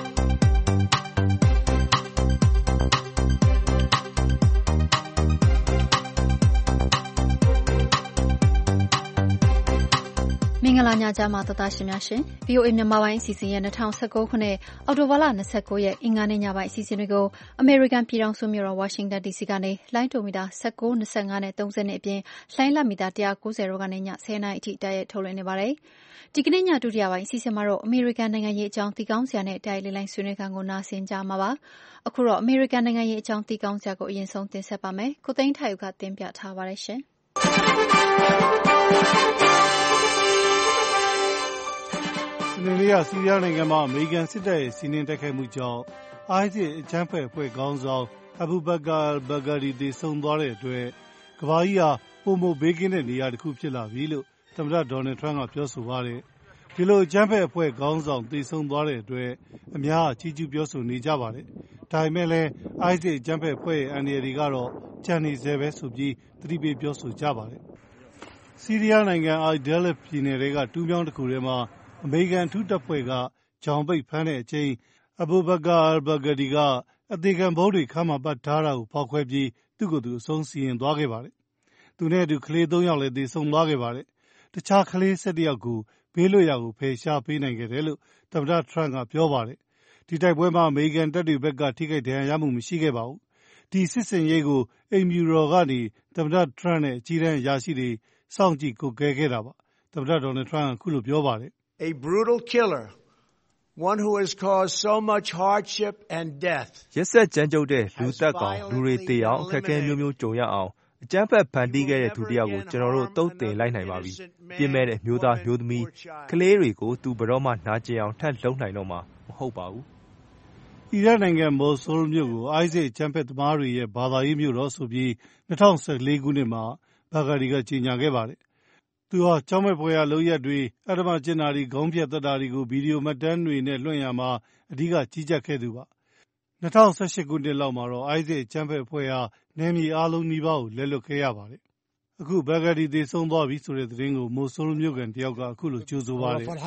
မင်္ဂလာညချမ်းပါသောသားရှင်များရှင် VOA မြန်မာပိုင်းအစီအစဉ်ရဲ့2019ခုနှစ်အောက်တိုဘာလ29ရက်အင်္ဂါနေ့ညပိုင်းအစီအစဉ်တွေကိုအမေရိကန်ပြည်ထောင်စုမြို့တော်ဝါရှင်တန် DC ကနေလိုင်းဒိုမီတာ19, 25နဲ့30နဲ့အပြင်လိုင်းလမီတာ190တို့ကနေည10နာရီအထိတိုက်ရိုက်ထုတ်လွှင့်နေပါတယ်။ဒီကနေ့ညဒုတိယပိုင်းအစီအစဉ်မှာတော့အမေရိကန်နိုင်ငံရေးအကြောင်းသိကောင်းစရာနဲ့တိုက်ရိုက်လိုင်းဆွေးနွေးခန်းကိုနားဆင်ကြမှာပါ။အခုတော့အမေရိကန်နိုင်ငံရေးအကြောင်းသိကောင်းစရာကိုအရင်ဆုံးတင်ဆက်ပါမယ်။ကိုသိန်းထိုက်ဦးကတင်ပြထားပါတယ်ရှင်။စနေနေ့ကဆီးရီးယားနိုင်ငံမှာအမေရိကန်စစ်တပ်ရဲ့စီးနင်းတိုက်ခိုက်မှုကြောင့် ISIS အကြမ်းဖက်အဖွဲ့ခေါင်းဆောင် Abu Bakr al-Baghdadi သေဆုံးသွားတဲ့အတွက်ကမ္ဘာကြီးဟာပိုမိုဘေးကင်းတဲ့နေရာတစ်ခုဖြစ်လာပြီလို့သမ္မတဒေါ်နယ်ထရန့်ကပြောဆိုပါတယ်။ဒီလိုအကြမ်းဖက်အဖွဲ့ခေါင်းဆောင်သေဆုံးသွားတဲ့အတွက်အများချီးကျူးပြောဆိုနေကြပါတယ်။ဒါပေမဲ့လည်း ISIS အကြမ်းဖက်အဖွဲ့ရဲ့အန္တရာယ်တွေကတော့ကျန်နေဆဲပဲဆိုပြီးသတိပေးပြောဆိုကြပါတယ်။ဆီးရီးယားနိုင်ငံIdlibပြည်နယ်ကတူးမြောင်းတစ်ခုထဲမှာအမေရိကန်အထူးတပ်ဖွဲ့ကဂျောင်ပိတ်ဖမ်းတဲ့အချိန်Abu Bakr al-Baghdadi ကအသေခံဗုံးတွေခါမှပတ်ထားတာကိုဖောက်ခွဲပြီးသူ့ကိုယ်သူအဆုံးစီရင်သွားခဲ့ပါတယ်။သူနဲ့အတူကလေး3ယောက်လည်းသေဆုံးသွားခဲ့ပါတယ်။တခြားကလေး17ယောက်ကိုဘေးလွတ်ရာကိုဖယ်ရှားပေးနိုင်ခဲ့တယ်လို့သမ္မတထရန့်ကပြောပါတယ်။ဒီတိုက်ပွဲမှာအမေရိကန်တပ်တွေဘက်ကထိခိုက်ဒဏ်ရာရမှုမရှိခဲ့ပါဘူး။ဒီစစ်ဆင်ရေးကိုအိမ်ဖြူတော်ကနေသမ္မတထရန့်နဲ့အကြီးတန်းအရာရှိတွေစောင့်ကြည့်ကွပ်ကဲခဲ့တာပါ။သမ္မတဒေါ်နယ်ထရန့်ကအခုလိုပြောပါတယ်။ A brutal killer, one who has caused so much hardship and death. ရက်စက်ကြမ်းကြုတ်တဲ့လူသက်ကောင်လူတွေသေအောင်အခက်အခဲမျိုးမျိုးကြုံရအောင်အကြမ်းဖက်ဖန်တီးခဲ့တဲ့သူတစ်ယောက်ကိုကျွန်တော်တို့တုတ်တင်လိုက်နိုင်ပါပြီ။ပြင်းမဲ့တဲ့မျိုးသားမျိုးသမီးကလေးတွေကိုသူဘယ်တော့မှနာကျင်အောင်ထပ်လုံနိုင်တော့မှာမဟုတ်ပါဘူး။အီရတ်နိုင်ငံမိုဆူးမြို့ကိုISISအကြမ်းဖက်သမားတွေရဲ့ဘာသာရေးမြို့တော်ဆိုပြီး2014ခုနှစ်မှာဘာဂါဒီကကြေညာခဲ့ပါတယ်။သူဟာကြောင်းမဲ့ဖွယ်ရာလုပ်ရက်တွေအဓမ္မကျင့်တာတွေခေါင်းဖြတ်သက်တာတွေကိုဗီဒီယိုမှတ်တမ်းတွေနဲ့လွှင့်ရမှာအဓိကကြီးကြပ်ခဲ့သူပါ2018ခုနှစ်လောက်မှာတော့ ISIS အကြမ်းဖက်အဖွဲ့ဟာနယ်မြေအားလုံးနီးပါးကိုလက်လွတ်ခဲ့ရပါတယ်အခုဘာဂါဒီသေဆုံးသွားပြီဆိုတဲ့သတင်းကိုမိုဆူးမြို့ကန်တယောက်ကအခုလိုကြိုဆိုပါတယ်ကျွန်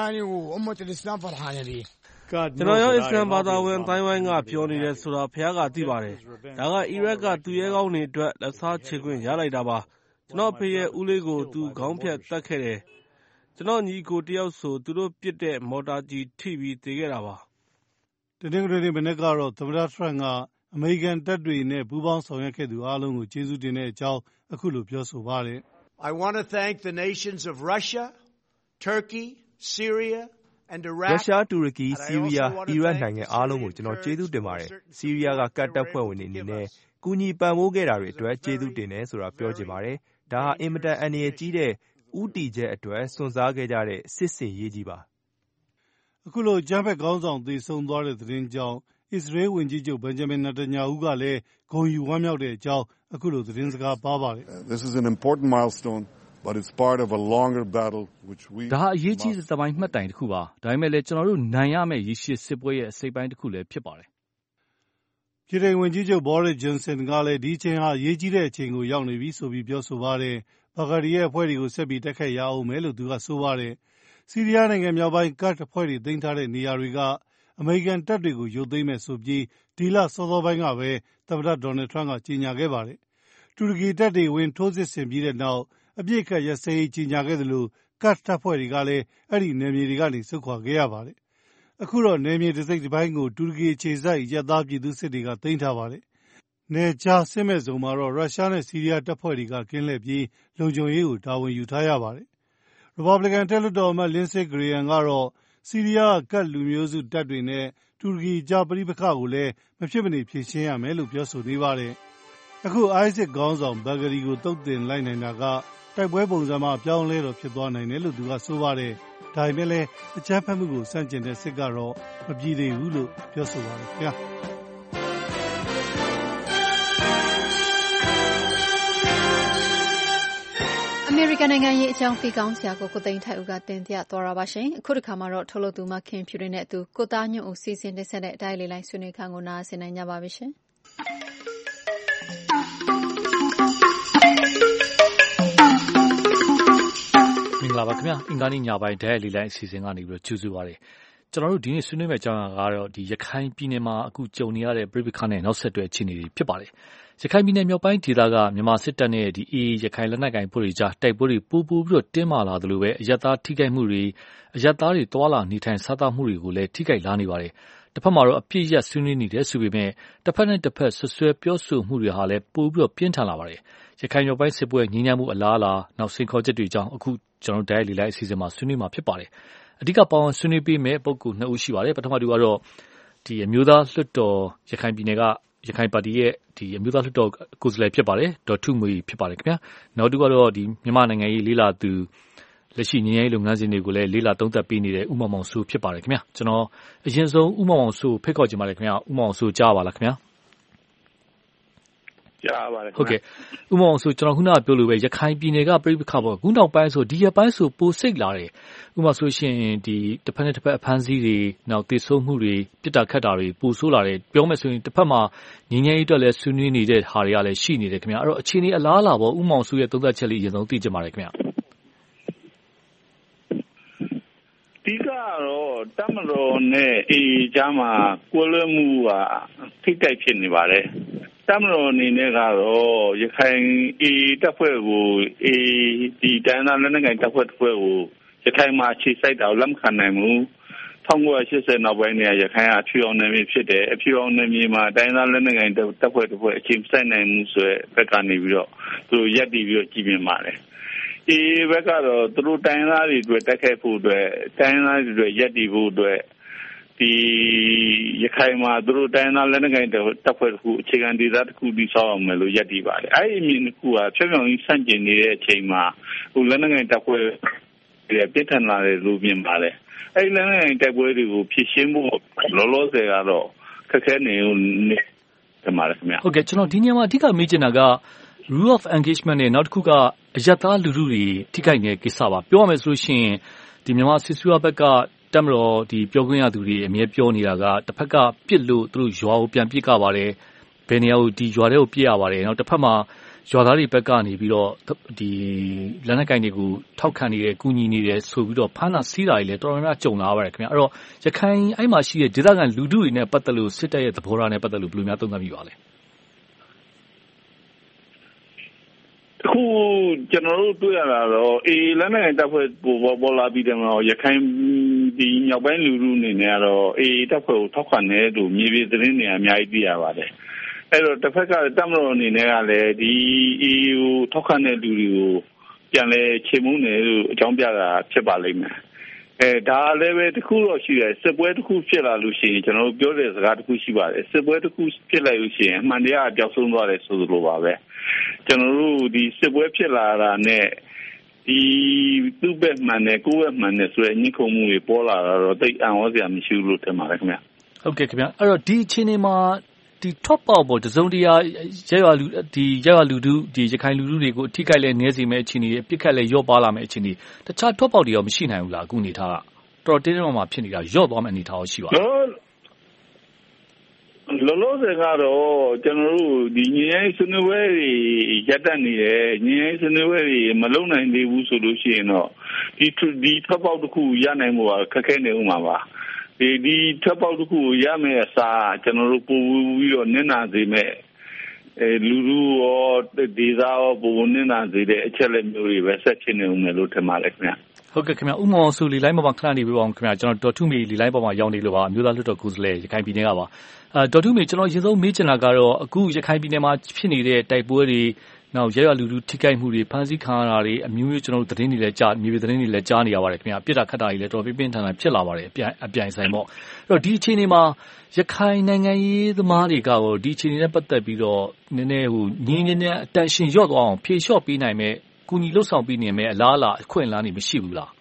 တော်ရောအစ္စလမ်ဘာသာဝင်တိုင်းဝိုင်းကပြောနေတယ်ဆိုတာဘုရားကသိပါတယ်ဒါကအီရတ်ကသူရဲကောင်းတွေအတွက်လက်စားချေခွင့်ရလိုက်တာပါကျွန်တော်ဖေရဲ့ဦးလေးကိုသူခေါင်းဖြတ်တတ်ခဲ့တယ်ကျွန်တော်ညီကိုတယောက်ဆိုသူတို့ပြစ်တဲ့မော်တာကြီးထိပြီးသေခဲ့တာပါတနင်္ဂနွေနေ့မနေ့ကတော့သမ္မတထရန့်ကအမေရိကန်တပ်တွေနဲ့ပူးပေါင်းဆောင်ရွက်ခဲ့သူအားလုံးကိုကျေးဇူးတင်တဲ့အကြောင်းအခုလိုပြောဆိုပါတယ် I want to thank the nations of Russia, Turkey, Syria and Iraq ရုရှားတူရကီဆီးရီးယားအီရတ်နိုင်ငံအားလုံးကိုကျွန်တော်ကျေးဇူးတင်ပါတယ်ဆီးရီးယားကကတ်တပ်ဖွဲ့ဝင်တွေအနေနဲ့ကူညီပံ့ပိုးခဲ့တာတွေအတွက်ကျေးဇူးတင်တယ်ဆိုတာပြောချင်ပါတယ်ဒါဟာအင်မတန်အန္တရာယ်ကြီးတဲ့ဦးတည်ချက်အတွက်စွန့်စားခဲ့ကြတဲ့စစ်စင်ရေးကြီးပါအခုလိုဂျမ်ဘက်ခေါင်းဆောင်သေဆုံးသွားတဲ့သတင်းကြောင့်အစ္စရေးဝန်ကြီးချုပ်ဘင်ဂျမင်နေတန်ယာဟုကလည်းဂုဏ်ယူဝမ်းမြောက်တဲ့အကြောင်းအခုလိုသတင်းစကားပါပါတယ် This is an important milestone but it's part of a longer battle which we ဒါဟာအရေးကြီးတဲ့ပိုင်းမှတ်တိုင်တစ်ခုပါဒါပေမဲ့လည်းကျွန်တော်တို့နိုင်ရမယ့်ရည်ရှိစစ်ပွဲရဲ့အစိပ်ပိုင်းတစ်ခုလည်းဖြစ်ပါတယ်ပြည်ထောင်ဝန်ကြီးချုပ်ဘော်ရစ်ဂျွန်ဆန်ကလည်းဒီအချိန်ဟာရေးကြီးတဲ့အချိန်ကိုရောက်နေပြီဆိုပြီးပြောဆိုပါတယ်ဘာဂါဒီရဲ့အဖွဲ့တွေကိုဆက်ပြီးတိုက်ခိုက်ရအောင်မယ်လို့သူကဆိုပါတယ်ဆီးရီးယားနိုင်ငံမြောက်ပိုင်းကတ်အဖွဲ့တွေသိမ်းထားတဲ့နေရာတွေကအမေရိကန်တပ်တွေကိုရုပ်သိမ်းမယ်ဆိုပြီးဒီလစောစောပိုင်းကပဲသမ္မတဒေါ်နယ်ထရန့်ကကြေညာခဲ့ပါတယ်တူရကီတပ်တွေဝင်ထိုးစစ်ဆင်ပြီးတဲ့နောက်အပြစ်ခတ်ရစဲကြေညာခဲ့သလိုကတ်တပ်ဖွဲ့တွေကလည်းအဲ့ဒီနယ်မြေတွေကနေဆုတ်ခွာခဲ့ရပါတယ်အခုတော့နယ်မြေတစ်စိတ်တစ်ပိုင်းကိုတူရကီခြေစိုက်ရပ်သားပြည်သူစစ်တွေကသိမ်းထားပါတယ်နယ်ခြားစစ်မဲ့ဇုံမှာတော့ရုရှားနဲ့ဆီးရီးယားတပ်ဖွဲ့တွေကကင်းလှည့်ပြီးလုံခြုံရေးကိုတာဝန်ယူထားရပါတယ်ရီပတ်ဘလီကန်တက်လွှတ်တော်အမတ်လင်းဆေးဂရီယန်ကတော့ဆီးရီးယားကတ်လူမျိုးစုတပ်တွေနဲ့တူရကီကြားပဋိပက္ခကိုလည်းမဖြစ်မနေဖြေရှင်းရမယ်လို့ပြောဆိုနေပါတယ်အခု ISIS ခေါင်းဆောင်ဘာဂရီကိုတုတ်တင်လိုက်နိုင်တာကတိုက်ပွဲပုံစံမှာပြောင်းလဲတော့ဖြစ်သွားနိုင်တယ်လို့သူကဆိုပါတယ်ဒါပေမဲ့လည်းအကြမ်းဖက်မှုကိုစန့်ကျင်တဲ့စစ်ကတော့မပြေသေးဘူးလို့ပြောဆိုပါတယ်ခင်ဗျာအမေရိကန်ခိုင်နိုင်ငံရေးအကြောင်းသိကောင်းစရာကိုသိန်းထိုက်ဦးကတင်ပြသွားတာပါရှင်။အခုတစ်ခါမှာတော့ထုတ်လုပ်သူမခင်ဖြူတွေနဲ့အတူကိုသားညွန့်ဦးစီစဉ်တင်ဆက်တဲ့အတိုင်းလေးလိုက်ဆွေးနွေးခန်းကိုနားဆင်နိုင်ကြပါပြီရှင်။မင်္ဂလာပါခင်ဗျာအင်္ဂါနေ့ညပိုင်းဓာတ်လေးလိုက်အစီအစဉ်ကနေပြီးတော့ကြိုဆိုပါရစေ။ကျွန်တော်တို့ဒီနေ့ဆွေးနွေးမယ့်အကြောင်းအရာကတော့ဒီရခိုင်ပြည်နယ်မှာအခုကြုံနေရတဲ့ပြည်ပခါနဲ့နောက်ဆက်တွဲအခြေအနေတွေဖြစ်ပါတယ်။ရခိုင်ပြည်နယ်မြောက်ပိုင်းဒေသကမြန်မာစစ်တပ်နဲ့ဒီ AA ရခိုင်လက်နက်ကိုင်ဖွဲ့တွေကြားတိုက်ပွဲတွေပိုပြီးတော့တင်းမာလာသလိုပဲအရပ်သားထိခိုက်မှုတွေအရပ်သားတွေတွာလာနေထိုင်စားသောက်မှုတွေကိုလည်းထိခိုက်လာနေပါတယ်။တစ်ဖက်မှာတော့အပြစ်ရက်ဆွေးနွေးနေတယ်ဆိုပေမဲ့တစ်ဖက်နဲ့တစ်ဖက်ဆွဆွဲပြောဆိုမှုတွေဟာလည်းပိုပြီးတော့ပြင်းထန်လာပါတယ်။ရခိုင်မြောက်ပိုင်းစစ်ပွဲငြိမ်းချမ်းမှုအလားအလာနောက်စိန်ခေါ်ချက်တွေကြောင့်အခုကျွန်တော်တို့ဓာတ်လေးလိုက်အစီအစဉ်မှာဆွေးနွေးမှာဖြစ်ပါတယ်။အဓိကပေါင်းဆွေးနွေးပေးမယ့်ပုဂ္ဂိုလ်2ဦးရှိပါတယ်။ပထမတူကတော့ဒီအမျိုးသားလွှတ်တော်ရခိုင်ပြည်နယ်ကရခိုင်ပါတီရဲ့ဒီအမျိုးသားလွှတ်တော်ကိုယ်စားလှယ်ဖြစ်ပါတယ်ဒေါ်ထုမွေဖြစ်ပါတယ်ခင်ဗျာနောက်တစ်ခုကတော့ဒီမြန်မာနိုင်ငံရေးလေးလာသူလက်ရှိငြိမ်းချမ်းရေးလုပ်ငန်းစဉ်တွေကိုလည်းလေးလာသုံးသပ်ပေးနေတဲ့ဦးမောင်မောင်စိုးဖြစ်ပါတယ်ခင်ဗျာကျွန်တော်အရင်ဆုံးဦးမောင်မောင်စိုးဖိတ်ခေါ်ချင်ပါတယ်ခင်ဗျာဦးမောင်မောင်စိုးကြားပါလားခင်ဗျာကြားပါတယ်ဟုတ်ကဲ့ဦးမောင်ဆိုကျွန်တော်ခုနကပြောလို့ပဲရခိုင်ပြည်နယ်ကပြည်ပခါပေါ့ခုနောက်ပိုင်းဆိုဒီရပိုင်းဆိုပိုစိတ်လာတယ်ဥပမာဆိုရှင်ဒီတစ်ဖက်နဲ့တစ်ဖက်အဖမ်းဆီးတွေနောက်တည်ဆိုးမှုတွေပြစ်တာခတ်တာတွေပိုဆိုးလာတယ်ပြောမယ်ဆိုရင်တစ်ဖက်မှာငြိမ်းချမ်းရေးအတွက်လည်းဆွေးနွေးနေတဲ့ဟာတွေကလည်းရှိနေတယ်ခင်ဗျာအဲ့တော့အခြေအနေအလားအလာပေါ့ဦးမောင်ဆိုရဲ့သုံးသပ်ချက်လေးအရင်ဆုံးသိချင်ပါတယ်ခင်ဗျာဒီကတော့တမတော်နဲ့အေကြားမှာကွဲလွဲမှုကထိတ်တိုက်ဖြစ်နေပါတယ်တမတော်အနေနဲ့ကတော့ရခိုင်အေတပ်ဖွဲ့ကိုဒီတန်တာလက်နက်ကိုင်တပ်ဖွဲ့တစ်ဖွဲ့ကိုရခိုင်မှာခြေစိုက်တာလက်မခံနိုင်ဘူး1980နောက်ပိုင်းနဲ့ရခိုင်အဖြူအောင်နယ်မြေဖြစ်တယ်အဖြူအောင်နယ်မြေမှာတိုင်းသားလက်နက်ကိုင်တပ်ဖွဲ့တစ်ဖွဲ့အချိန်စိုက်နိုင်မှုဆိုတဲ့ဘက်ကနေပြီးတော့သူရက်တည်ပြီးတော့ကြည်မြင်ပါတယ်ဘက်ကတော့သူတို့တိုင်းသားတွေအတွက်တက်ခဲ့ဖို့အတွက်တိုင်းသားတွေအတွက်ရက်တည်ဖို့အတွက်ဒီရခိုင်မှာသူတို့တိုင်းသားလက်နက်ကိုင်တပ်ဖွဲ့တစ်ခုအခြေခံဒေသတစ်ခုတည်ဆောက်အောင်မယ်လို့ရက်တည်ပါတယ်အဲ့ဒီအမြင်တစ်ခုကဖြောင်းဖြောင်းကြီးဆန့်ကျင်နေတဲ့အချိန်မှာဟိုလက်နက်ကိုင်တပ်ဖွဲ့တွေပြစ်ထန်လာတယ်လို့မြင်ပါတယ်အဲ့ဒီလက်နက်ကိုင်တပ်ဖွဲ့တွေကိုဖြည့်ရှင်းဖို့လောလောဆယ်ကတော့ခက်ခဲနေတယ်မှာခင်ဗျာဟုတ်ကဲ့ကျွန်တော်ဒီနေရာမှာအဓိကမေးချင်တာကrule of engagement နဲ့နောက်တစ်ခုကအယက်သားလူထုတွေထိခိုက်နေတဲ့ကိစ္စပါပြောရမယ်ဆိုလို့ရှိရင်ဒီမြန်မာစစ်စုဘက်ကတမတော်ဒီပြောခွင့်ရသူတွေအမြဲပြောနေတာကတစ်ဖက်ကပြစ်လို့သူတို့ရွာကိုပြန်ပြစ်ကြပါတယ်ဘယ်နေရာကိုဒီရွာတွေကိုပြစ်ရပါတယ်နောက်တစ်ဖက်မှာရွာသားတွေဘက်ကနေပြီးတော့ဒီလက်နက်ကင်တွေကိုထောက်ခံနေတယ်ကူညီနေတယ်ဆိုပြီးတော့ဖမ်းတာစီးတာတွေလည်းတော်တော်များကြုံလာပါတယ်ခင်ဗျအဲ့တော့ရခိုင်အဲ့မှာရှိတဲ့ဒေသခံလူထုတွေနဲ့ပတ်သက်လို့စစ်တပ်ရဲ့သဘောထားနဲ့ပတ်သက်လို့ဘယ်လိုများသုံးသပ်မိပါလဲအခုကျွန်တော်တို့တွေ့ရတာတော့လက်နက်ကိုင်တပ်ဖွဲ့ပေါ်လာပြီးတယ်တော့ရခိုင်ဒီမြောက်ပိုင်းလူထုအနေနဲ့ကတော့တပ်ဖွဲ့ကိုထောက်ခံတယ်လို့မြေပြင်သတင်းတွေအများကြီးသိရပါတယ်အဲ့တော့တစ်ဖက်ကတပ်မတော်အနေနဲ့ကလည်းဒီကိုထောက်ခံတဲ့လူတွေကိုပြန်လဲချေမှုန်းတယ်လို့အကြောင်းပြတာဖြစ်ပါလိမ့်မယ်ဒါလည်းပဲတခုတော့ရှိတယ်စစ်ပွဲတစ်ခုဖြစ်လာလို့ရှိရင်ကျွန်တော်တို့ပြောတဲ့စကားတစ်ခုရှိပါတယ်စစ်ပွဲတစ်ခုဖြစ်လိုက်လို့ရှိရင်အမှန်တရားအပြောက်ဆုံးသွားတယ်ဆိုလိုပါပဲကျွန်တော်တို့ဒီစစ်ပွဲဖြစ်လာတာနဲ့ဒီသူ့ဘက်မှန်တယ်ကိုယ့်ဘက်မှန်တယ်ဆိုတဲ့ညှိခုံမှုတွေပေါ်လာတော့တိတ်အံ့ဩစရာမရှိဘူးလို့ထင်ပါတယ်ခင်ဗျဟုတ်ကဲ့ခင်ဗျအဲ့တော့ဒီအခြေအနေမှာဒီထော့ပေါက်ပေါ်တစုံတရာရလူထုဒီရခိုင်လူထုတွေကိုအထိခိုက်လဲနည်းစေမယ့်အခြေအနေပြစ်ခတ်လဲရော့ပါလာမယ့်အခြေအနေတခြားထော့ပေါက်တွေရောမရှိနိုင်ဘူးလားအခုအနေထားကတော်တင်းတင်းမှဖြစ်နေတာရော့သွားမယ့်အနေထားရှိပါလောလောဆယ်ကတော့ကျွန်တော်တို့ဒီငြိမ်းချမ်းရေးဆွေးနွေးပွဲတွေရပ်တန့်နေတယ်ငြိမ်းချမ်းရေးဆွေးနွေးပွဲတွေမလုပ်နိုင်သေးဘူးဆိုလို့ရှိရင်တော့ဒီထော့ပေါက်တစ်ခုရနိုင်မှုကခက်ခဲနေဦးမှာပါဒီထော့ပေါက်တစ်ခုရမယ်အစားကျွန်တော်တို့ပို့ပြီးတော့နင့်နာစေမဲ့လူလူရောဒေသရောပို့နင့်နာစေတဲ့အချက်လက်မျိုးတွေပဲဆက်ဖြစ်နေဦးမယ်လို့ထင်ပါတယ်ခင်ဗျဟုတ်ကဲ့ခင်ဗျဥမောင်ဆူလီလိုင်းပေါ်မှာခဏနေပြပါအောင်ခင်ဗျကျွန်တော်ဒေါ်ထုမီလီလိုင်းပေါ်မှာရောက်နေလို့ပါအမျိုးသားလွှတ်တော်ကိုယ်စားလှယ်ရခိုင်ပြည်နယ်ကပါဒေါ်ထုမီကျွန်တော်အရင်ဆုံးမေးချင်တာကတော့အခုရခိုင်ပြည်နယ်မှာဖြစ်နေတဲ့တိုက်ပွဲတွေနောက်ရရလူလူထိခိုက်မှုတွေဖမ်းဆီးခံရတာတွေအမျိုးမျိုးကျွန်တော်တို့သတင်းတွေလည်းကြားမြေပြင်သတင်းတွေလည်းကြားနေရပါတယ်ခင်ဗျပြစ်တာခတ်တာတွေလည်းတော်ပြင်းထန်ထန်ဖြစ်လာပါတယ်အပြိုင်ဆိုင်ပေါ့အဲ့တော့ဒီအခြေအနေမှာရခိုင်နိုင်ငံရေးသမားတွေကရောဒီအခြေအနေနဲ့ပတ်သက်ပြီးတော့နည်းနည်းဟိုငင်းငင်းနဲ့အတန်ရှင်ရော့သွားအောင်ဖြေလျှော့ပေးနိုင်မဲ့ကူညီလှုပ်ဆောင်ပေးနိုင်မဲ့အလားအလာအခွင့်အလမ်းတွေမရှိဘူးလား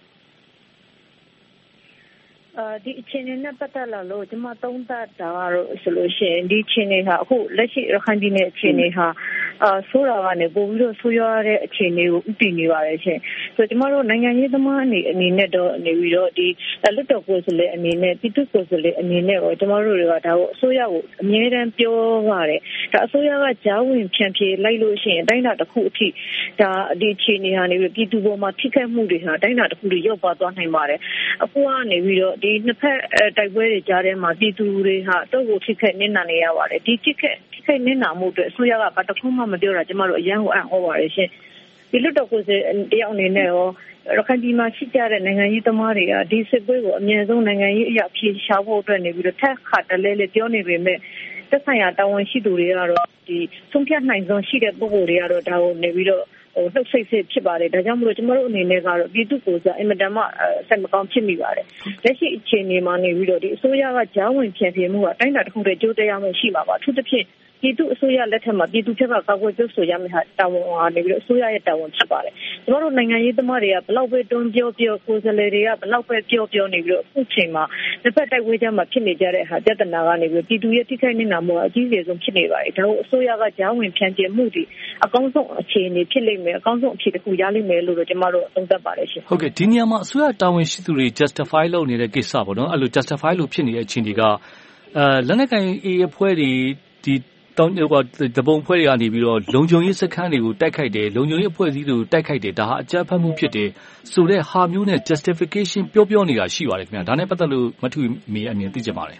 ဒီအခြေအနေနဲ့ပတ်သက်လာလို့ကျွန်မသုံးသပ်တာကတော့ဆိုလို့ရှိရင်ဒီအခြေအနေဟာအခုလက်ရှိရခိုင်ပြည်နယ်အခြေအနေဟာဆိုးတာကနေပိုပြီးတော့ဆိုးရွားတဲ့အခြေအနေကိုဥတည်နေပါတယ်ရှင်ဆိုတော့ကျမတို့နိုင်ငံရေးသမားအနေနဲ့တော့နေပြီးတော့ဒီလွတ်တော်ကိုယ်စားလှယ်အနေနဲ့ပြည်သူ့ကိုယ်စားလှယ်အနေနဲ့တော့ကျမတို့တွေကဒါကိုအစိုးရကိုအမြဲတမ်းပြောပါတယ်ဒါအစိုးရကကြားဝင်ဖြန့်ဖြေလိုက်လို့ရှိရင်အတိုင်းအတာတစ်ခုအထိဒါဒီအခြေအနေဟာနေပြီးပြည်သူပေါ်မှာထိခိုက်မှုတွေဟာအတိုင်းအတာတစ်ခုတွေရောက်ပါသွားနိုင်ပါတယ်အခုကနေပြီးတော့ဒီနှစ်ဖက်တိုက်ပွဲတွေကြားထဲမှာပြည်သူတွေဟာတော့ကိုထိခိုက်နစ်နာနေရပါတယ်ဒီထိခိုက်နစ်နာမှုအတွက်အစိုးရကဘာတစ်ခုမှမပြောတာကျမတို့အရန်ကိုအံ့ဩပါတယ်ရှင်ဒီလွတ်တော်ကိုယ်စားတယောက်အနေနဲ့ရောရခိုင်ပြည်မှာရှိကြတဲ့နိုင်ငံရေးသမားတွေကဒီစစ်ပွဲကိုအမြဲဆုံးနိုင်ငံရေးအရာဖြေရှာဖို့အတွက်နေပြီးတော့ထက်ခါတလဲလဲပြောနေပေမဲ့သက်ဆိုင်ရာတာဝန်ရှိသူတွေကတော့ဒီဆုံးဖြတ်နိုင်စွမ်းရှိတဲ့ပုဂ္ဂိုလ်တွေကတော့ဒါကိုနေပြီးတော့နှုတ်ဆက်ဖြစ်ပါတယ်ဒါကြောင့်မလို့ကျမတို့အနေနဲ့ကတော့ပြည်သူ့ကိုယ်စားအင်မတန်မှဆက်မကောင်းဖြစ်မိပါတယ်လက်ရှိအခြေအနေမှာနေပြီးတော့ဒီအစိုးရကကြားဝင်ဖြန့်ဖြေမှုကအတိုင်းအတာတစ်ခုတည်းကြိုးတရားမှုရှိမှာပါအထူးသဖြင့်ပြည်သူအစိုးရလက်ထက်မှာပြည်သူဖြက်ကကာကွယ်ပြောဆိုရမယ့်ဟာတာဝန်ဟာနေပြီးတော့အစိုးရရဲ့တာဝန်ဖြစ်ပါတယ်ကျမတို့နိုင်ငံရေးသမားတွေကဘလောက်ပဲတွန်းပြောကိုယ်စားလှယ်တွေကဘလောက်ပဲပြောနေပြီးတော့အခုချိန်မှာတစ်ဖက်တိုက်ပွဲကြမှာဖြစ်နေကြတဲ့ဟာပြဿနာကနေပြီးပြည်သူရဲ့ထိခိုက်နေတာမျိုးအကြီးအကျယ်ဆုံးဖြစ်နေပါတယ်ဒါကိုအစိုးရကကြားဝင်ဖြန့်ကျက်မှုဒီအကောင်းဆုံးအခြေအနေဖြစ်လိမ့်မယ်အကောင်းဆုံးအဖြစ်တစ်ခုရလိမ့်မယ်လို့ကျမတို့သုံးသပ်ပါတယ်ရှင်ဟုတ်ကဲ့ဒီနေရာမှာအစိုးရတာဝန်ရှိသူတွေ justify လုပ်နေတဲ့ကိစ္စပေါ့နော်အဲ့လို justify လို့ဖြစ်နေတဲ့အခြေအနေကလက်နက်ကိုင်အဖွဲ့တွေဒီတောင်းတပုံဖွဲ့တွေကနေပြီးတော့လုံခြုံရေးစခန်းတွေကိုတိုက်ခိုက်တယ်လုံခြုံရေးအဖွဲ့အစည်းတွေကိုတိုက်ခိုက်တယ်ဒါဟာအကြမ်းဖက်မှုဖြစ်တယ်ဆိုတဲ့ဟာမျိုးနဲ့ justification ပြောနေတာရှိပါတယ်ခင်ဗျာဒါနဲ့ပတ်သက်လို့မထူမီအမြင်သိချင်ပါတယ်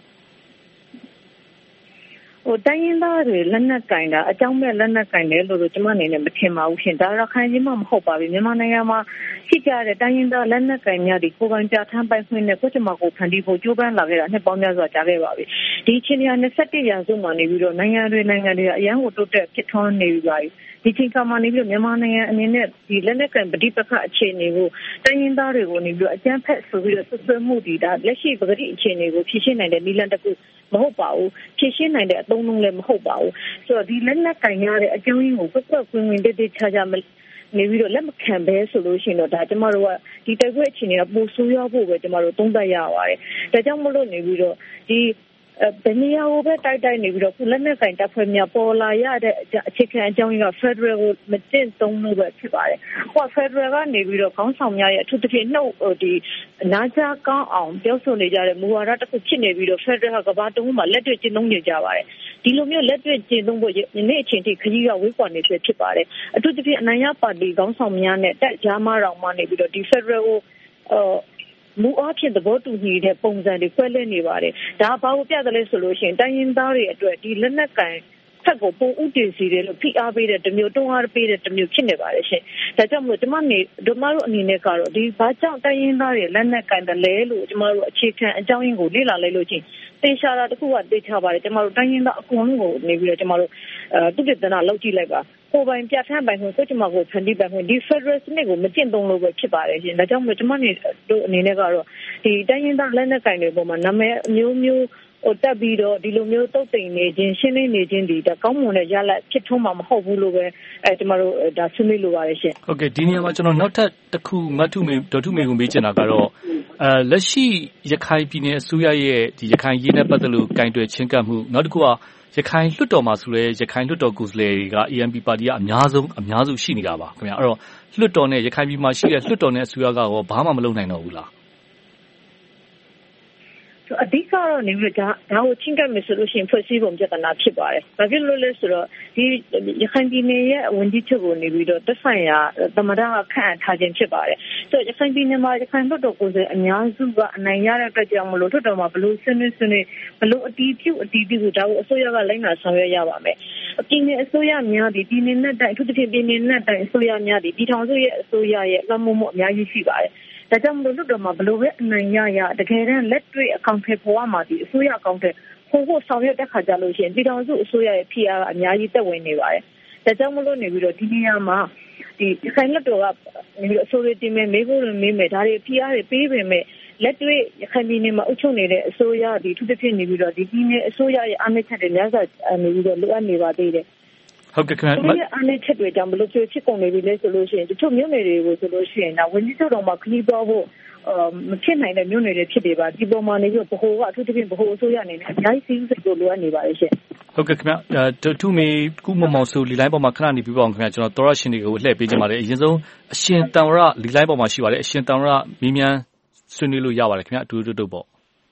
တိုင်းရင်းသားတွေလက်နက်ကင်တာအကြောင်းမဲ့လက်နက်ကင်တယ်လို့ကျမအနေနဲ့မထင်ပါဘူးရှင်ဒါရခိုင်ကြီးမှမဟုတ်ပါဘူးမြန်မာနိုင်ငံမှာရှိကြတဲ့တိုင်းရင်းသားလက်နက်ကင်များဒီကိုယ်ပိုင်ပြဋ္ဌာန်းပိုင်ခွင့်နဲ့ကိုယ့်ကျမကိုဖန်တီးဖို့ကြိုးပမ်းလာခဲ့တာနှစ်ပေါင်းများစွာကြာခဲ့ပါပြီဒီချင်းရ21ရာစုမှာနေပြီးတော့နိုင်ငံတွေအရန်ကိုတိုးတက်ဖြစ်ထွန်းနေပြီပါဒီချိန်ကမှနေပြီးတော့မြန်မာနိုင်ငံအနေနဲ့ဒီလက်နက်ကင်ပဋိပက္ခအခြေအနေကိုတိုင်းရင်းသားတွေကိုနေပြီးတော့အကြမ်းဖက်ဆိုပြီးတော့ဆွဆွဲမှုဒီဒါလက်ရှိပဂတိအခြေအနေကိုဖြည့်ရှင်းနိုင်တဲ့နည်းလမ်းတစ်ခုမဟုတ်ပါဘူးဖြည့်ရှင်းနိုင်တဲ့အသုံးလုံးလည်းမဟုတ်ပါဘူးဆိုတော့ဒီလက်နက်ကင်ရတဲ့အကြောင်းရင်းကိုကွက်ကွက်ကွင်းကွင်းတိတ်ချာချာနေပြီးတော့လက်မခံဘဲဆိုလို့ရှိရင်တော့ဒါကျမတို့ကဒီတိုက်ပွဲအခြေအနေကပိုဆိုးရွားဖို့ပဲကျမတို့သုံးသပ်ရပါတယ်ဒါကြောင့်မလို့နေပြီးတော့ဒီဘယ်နေရာကိုပဲတိုက်နေပြီးတော့ခုလက်နက်ကင်တပ်ဖွဲ့များပေါ်လာရတဲ့အခြေခံအကြောင်းရင်းက Federal ကိုမတင်သုံးလို့ပဲဖြစ်ပါတယ်ဟို Federal ကနေပြီးတော့ခေါင်းဆောင်များရဲ့အထူးသဖြင့်နှုတ်ဒီနားကြားကောင်းအောင်ပြောဆိုနေကြတဲ့မူဝါဒတစ်ခုဖြစ်နေပြီးတော့ Federal ကကမ္ဘာတဝန်းမှာလက်တွေ့ကျင့်သုံးနေကြပါတယ်ဒီလိုမျိုးလက်တွေ့ကျင့်သုံးဖို့ယနေ့အချိန်ထိခရီးကဝေးကွာနေစေဖြစ်ပါတယ်အထူးသဖြင့်အနိုင်ရပါတီခေါင်းဆောင်များနဲ့တက်ကြားမတော်မှနေပြီးတော့ဒီ Federal ကိုမူအားဖြင့်သဘောတူညီတဲ့ပုံစံတွေခွဲလဲနေပါတယ်ဒါဘာကိုပြတယ်လဲဆိုလို့ရှိရင်တိုင်းရင်းသားတွေအတွက်ဒီလက်နက်ကင်ဖက်ကိုပုံဥတည်စီတယ်လို့ဖိအားပေးတဲ့တမျိုးတွန်းအားပေးတဲ့တမျိုးဖြစ်နေပါတယ်ရှင်ဒါကြောင့်မို့ကျမတို့အနေနဲ့ကတော့ဒီဘာကြောင့်တိုင်းရင်းသားတွေလက်နက်ကင်တယ်လဲလို့ကျမတို့အခြေခံအကြောင်းရင်းကိုလေ့လာလိုက်လို့ချင်းသေချာတာတခုကသေချာပါတယ်ကျမတို့တိုင်းရင်းသားအကုန်လုံးကိုနေပြီးတော့ကျမတို့သူတည်တနာလောက်ကြည့်လိုက်ပါကိုယ်ပိုင်ပြဋ္ဌာန်းပိုင်ခွင့်ကိုကျမကိုဖန်တီးပိုင်ခွင့်ဒီ Federal စနစ်ကိုမကျင့်သုံးလို့ပဲဖြစ်ပါတယ်ရှင်ဒါကြောင့်မို့ကျမတို့အနေနဲ့ကတော့ဒီတိုင်းရင်းသားလက်နက်ကင်တွေပေါ်မှာနာမည်အမျိုးမျိုးတက်ပြီးတော့ဒီလိုမျိုးတုတ်တိမ်နေခြင်းရှင်းလင်းနေခြင်းဒီဒါကောင်းမွန်တဲ့ရလဒ်ဖြစ်ထွန်းမှာမဟုတ်ဘူးလို့ပဲကျမတို့ဒါဆွေးနွေးလိုပါတယ်ရှင်ဟုတ်ကဲ့ဒီနေရာမှာကျွန်တော်နောက်ထပ်တစ်ခုဒေါ်ထုမေကိုမေးချင်တာကတော့လက်ရှိရခိုင်ပြည်နယ်အစိုးရရဲ့ဒီရခိုင်ရေးနဲ့ပတ်သက်လို့ကင်တွယ်ချင်းကပ်မှုနောက်တစ်ခုကရခိုင်လွှတ်တော်မှာဆိုလဲရခိုင်လွှတ်တော်ကိုယ်စားလှယ်တွေက ANP ပါတီကအများစုရှိနေတာပါခင်ဗျာအဲ့တော့လွှတ်တော်နဲ့ရခိုင်ပြည်မှာရှိတဲ့လွှတ်တော်နဲ့အစိုးရကရောဘာမှမလုပ်နိုင်တော့ဘူးလားအဓိကတော့နေပြီးတော့ဒါကိုချင်းကပ်မယ်ဆိုလို့ရှိရင်ဖွဲ့စည်းပုံပြဿနာဖြစ်ပါတယ်။ဘာဖြစ်လို့လဲဆိုတော့ဒီရခိုင်ပြည်နယ်ရဲ့ဝန်ကြီးချုပ်ကိုနေပြီးတော့သက်ဆိုင်ရာသမ္မတကခန့်အပ်ထားခြင်းဖြစ်ပါတယ်။ဆိုတော့ရခိုင်ပြည်နယ်မှာရခိုင်လွှတ်တော်ကိုယ်စားအများစုကအနိုင်ရတဲ့အတွက်ကြောင့်မလို့လွှတ်တော်မှာဘလို့ဆွေးနွေးဘလို့အတီးပြုဒါကိုအစိုးရကလိုက်နာဆောင်ရွက်ရပါမယ်။ပြည်နယ်အစိုးရများဒီပြည်နယ်နဲ့တိုင်းအထူးသဖြင့်ပြည်နယ်နဲ့တိုင်းအစိုးရများဒီပြည်ထောင်စုရဲ့အစိုးရရဲ့လွှမ်းမိုးမှုအများကြီးရှိပါတယ်။ဒါကြောင့်မလို့လွှတ်တော်မှာဘလို့ပဲအနိုင်ရတကယ်တမ်းလက်တွေ့အကောင့်ထဲပေါ်မှာဒီအစိုးရအကောင့်ထဲဖို့ဆောင်ရွက်တဲ့ခါကြလို့ရှိရင်ပြည်ထောင်စုအစိုးရရဲ့ PR ကအများကြီးတက်ဝင်နေပါတယ်။ဒါကြောင့်မလို့နေပြီးတော့ဒီနေရာမှာဒီခိုင်လွှတ်တော်ကနေပြီးတော့အစိုးရတင်မဲ့မေးဖို့မေးမယ်ဒါတွေ PR တွေပေးပေမဲ့လက်တွေ့ရခိုင်ပြည်နယ်မှာအုပ်ချုပ်နေတဲ့အစိုးရဒီသူတစ်ဖြစ်နေပြီးတော့ဒီပြည်နယ်အစိုးရရဲ့အားနည်းချက်တွေများစွာနေပြီးတော့လိုအပ်နေပါသေးတယ်ဟုတ်ကဲ့ခင်ဗျာအားနည်းချက်တွေကြောင့်ဘလို့ဖြစ်ကုန်နေပြီလဲဆိုလို့ရှိရင်တချို့မြို့နယ်တွေကိုဆိုလို့ရှိရင်ဒါဝန်ကြီးချုပ်တော်မှာခရီးသွားဖို့မဖြစ်နိုင်တဲ့မြို့နယ်တွေဖြစ်နေပါဒီပေါ်မှာနေပြီးတော့ဘ ਹੁ ကအထူးသဖြင့်ဘ ਹੁ အစိုးရအနေနဲ့အများကြီးစီးစိတ်ကိုလိုအပ်နေပါရဲ့ရှင်ဟုတ်ကဲ့ခင်ဗျတူမီကုမမောင်ဆိုလီလိုင်းပေါ်မှာခဏနေပြီးပါအောင်ခင်ဗျကျွန်တော်သောရရှင်တွေကိုလှည့်ပေးကြပါတယ်အရင်ဆုံးအရှင်တန်ဝရလီလိုင်းပေါ်မှာရှိပါတယ်အရှင်တန်ဝရမင်းမြန်ဆွေးနွေးလို့ရပါတယ်ခင်ဗျအတူတူပေါ့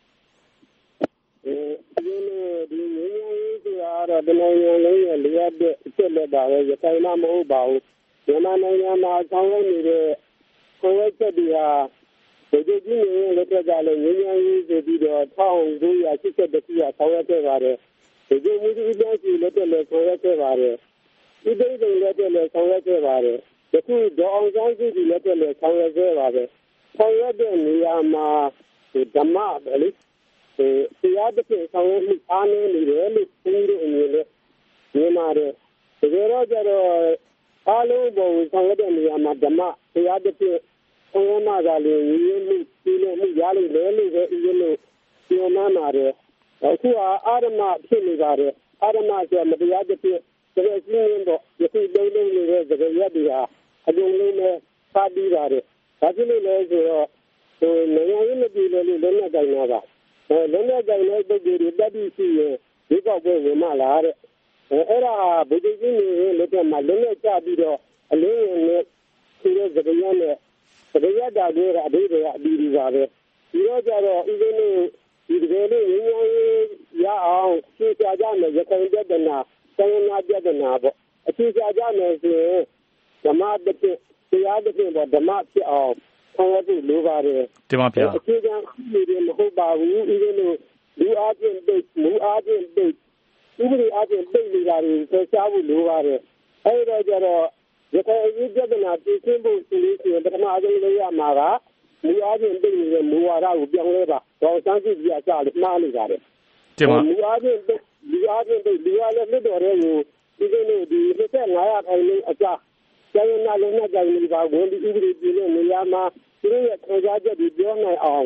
ဒီငင်းငင်းရေးဆိုတာတော့တနိုင်ငံလုံးရဲ့လျှက်တဲ့အချက်လက်ပါပဲရခိုင်မှမဟုတ်ပါဘူးမြန်မာနိုင်ငံမှာဆောင်ရွက်နေတဲ့ကိုယ်ဝက်ချက်တွေဟာဒီကြီးနေလက်ထက်ကလည်းငင်းငင်းရေးဆိုပြီးတော့1980ခုကဆောင်ရွက်ခဲ့ပါတယ်ဒီလိုမျိုးဒီလိုရှိလက်တက်လည်းဆောင်ရွက်ခဲ့ပါတယ်ဒီဒိတ်တွေလက်တက်လည်းဆောင်ရွက်ခဲ့ပါတယ်ဒီခုဒေါအောင်ဆန်းစုကြည်လက်တက်လည်းဆောင်ရွက်ခဲ့ပါတယ်ဆောင်ရွက်တဲ့နေရာမှာဓမ္မပဲလေတရားတစ်ခုဆောင်ရွက်မှုအားနည်းနေတယ်လို့ပြောလို့အမြင်နဲ့မြင်ပါတယ်တကယ်တော့ကျတော့အားလုံးပေါ်ဆောင်ရွက်တဲ့နေရာမှာဓမ္မတရားတစ်ခုဆောင်ရွက်မှသာလေရင်းမှုပြည်လို့မှုရလိမ့်မယ်လို့ပဲဥလို့ပြောမှန်းပါတယ်အခုအာရမဖြစ်နေပါတယ်အာရမဆိုမတရားတစ်ခုတကယ်ရှင်းရင်တော့ဒီလိုလုံးနေတဲ့သဘောရတွေဟာအလုံးလုံးနဲ့ပါပြီးပါတယ်ဒါဖြစ်လို့လဲဆိုတော့နိုင်ငံရေးမပြည်လို့လည်းနဲ့တိုင်တာပါလုံးဝကြိုင်တဲ့ပုဂ္ဂိုလ်တွေတက်ပြီးရှိရင်ဒီကောက်ပွဲဝင်မလာတဲ့အဲ့ဒါဗိုလ်ချုပ်ကြီးနေလက်ထက်မှာလုံးဝကြပြီးတော့အလင်းဝင်နဲ့ဒီလိုသဘောရနဲ့သဘောရတာတွေကအသေးတွေအပြီးဒီပါပဲဒီတော့ကျတော့ဥပဒေနဲ့ဒီတကယ်လို့ငင်းငင်းရအောင်ရှင်းပြကြမယ်ရခိုင်ပြည်နယ်တိုင်းနာပြည်နယ်ပေါ့အရှင်းပြကြမယ်ဆိုရင်ဓမ္မတစ်ခုတရားတစ်ခုပေါ့ဓမ္မဖြစ်အောင်ဆောင်ရွက်ဖို့လိုပါတယ်တင်ပါဗျာအခြေခံနေတယ်မဟုတ်ပါဘူးဥပဒေလို့လူအားဖြင့်ပိတ်လူအားဖြင့်ပိတ်ဥပဒေအားဖြင့်ပိတ်နေတာတွေဆက်ရှားဖို့လိုပါတယ်အဲ့တော့ကျတော့ရခိုင်ပြည်ပြည်နယ်ပြည်ရှင်းဖို့ဆိုလို့ရှိရင်ပထမဆုံးလုပ်ရမှာကလူအားဖြင့်ပိတ်နေတဲ့မူဝါဒကိုပြောင်းလဲပါတော့စမ်းစစ်ကြည့်အစားလို့မှားနေကြတယ်တင်ပါလူအားဖြင့်ပိတ်လူအားဖြင့်ပိတ်လူအားလည်းလွတ်တော်တဲ့ကိုဒီလိုမျိုးဒီ2500ခိုင်လုံးအစားကျန်တဲ့လုံးနဲ့ကြိုင်နေပါဝင်ဒီဥပဒေပြည်နဲ့နေရာမှာသူတို့ရဲ့ခံစားချက်တွေပြောနိုင်အောင်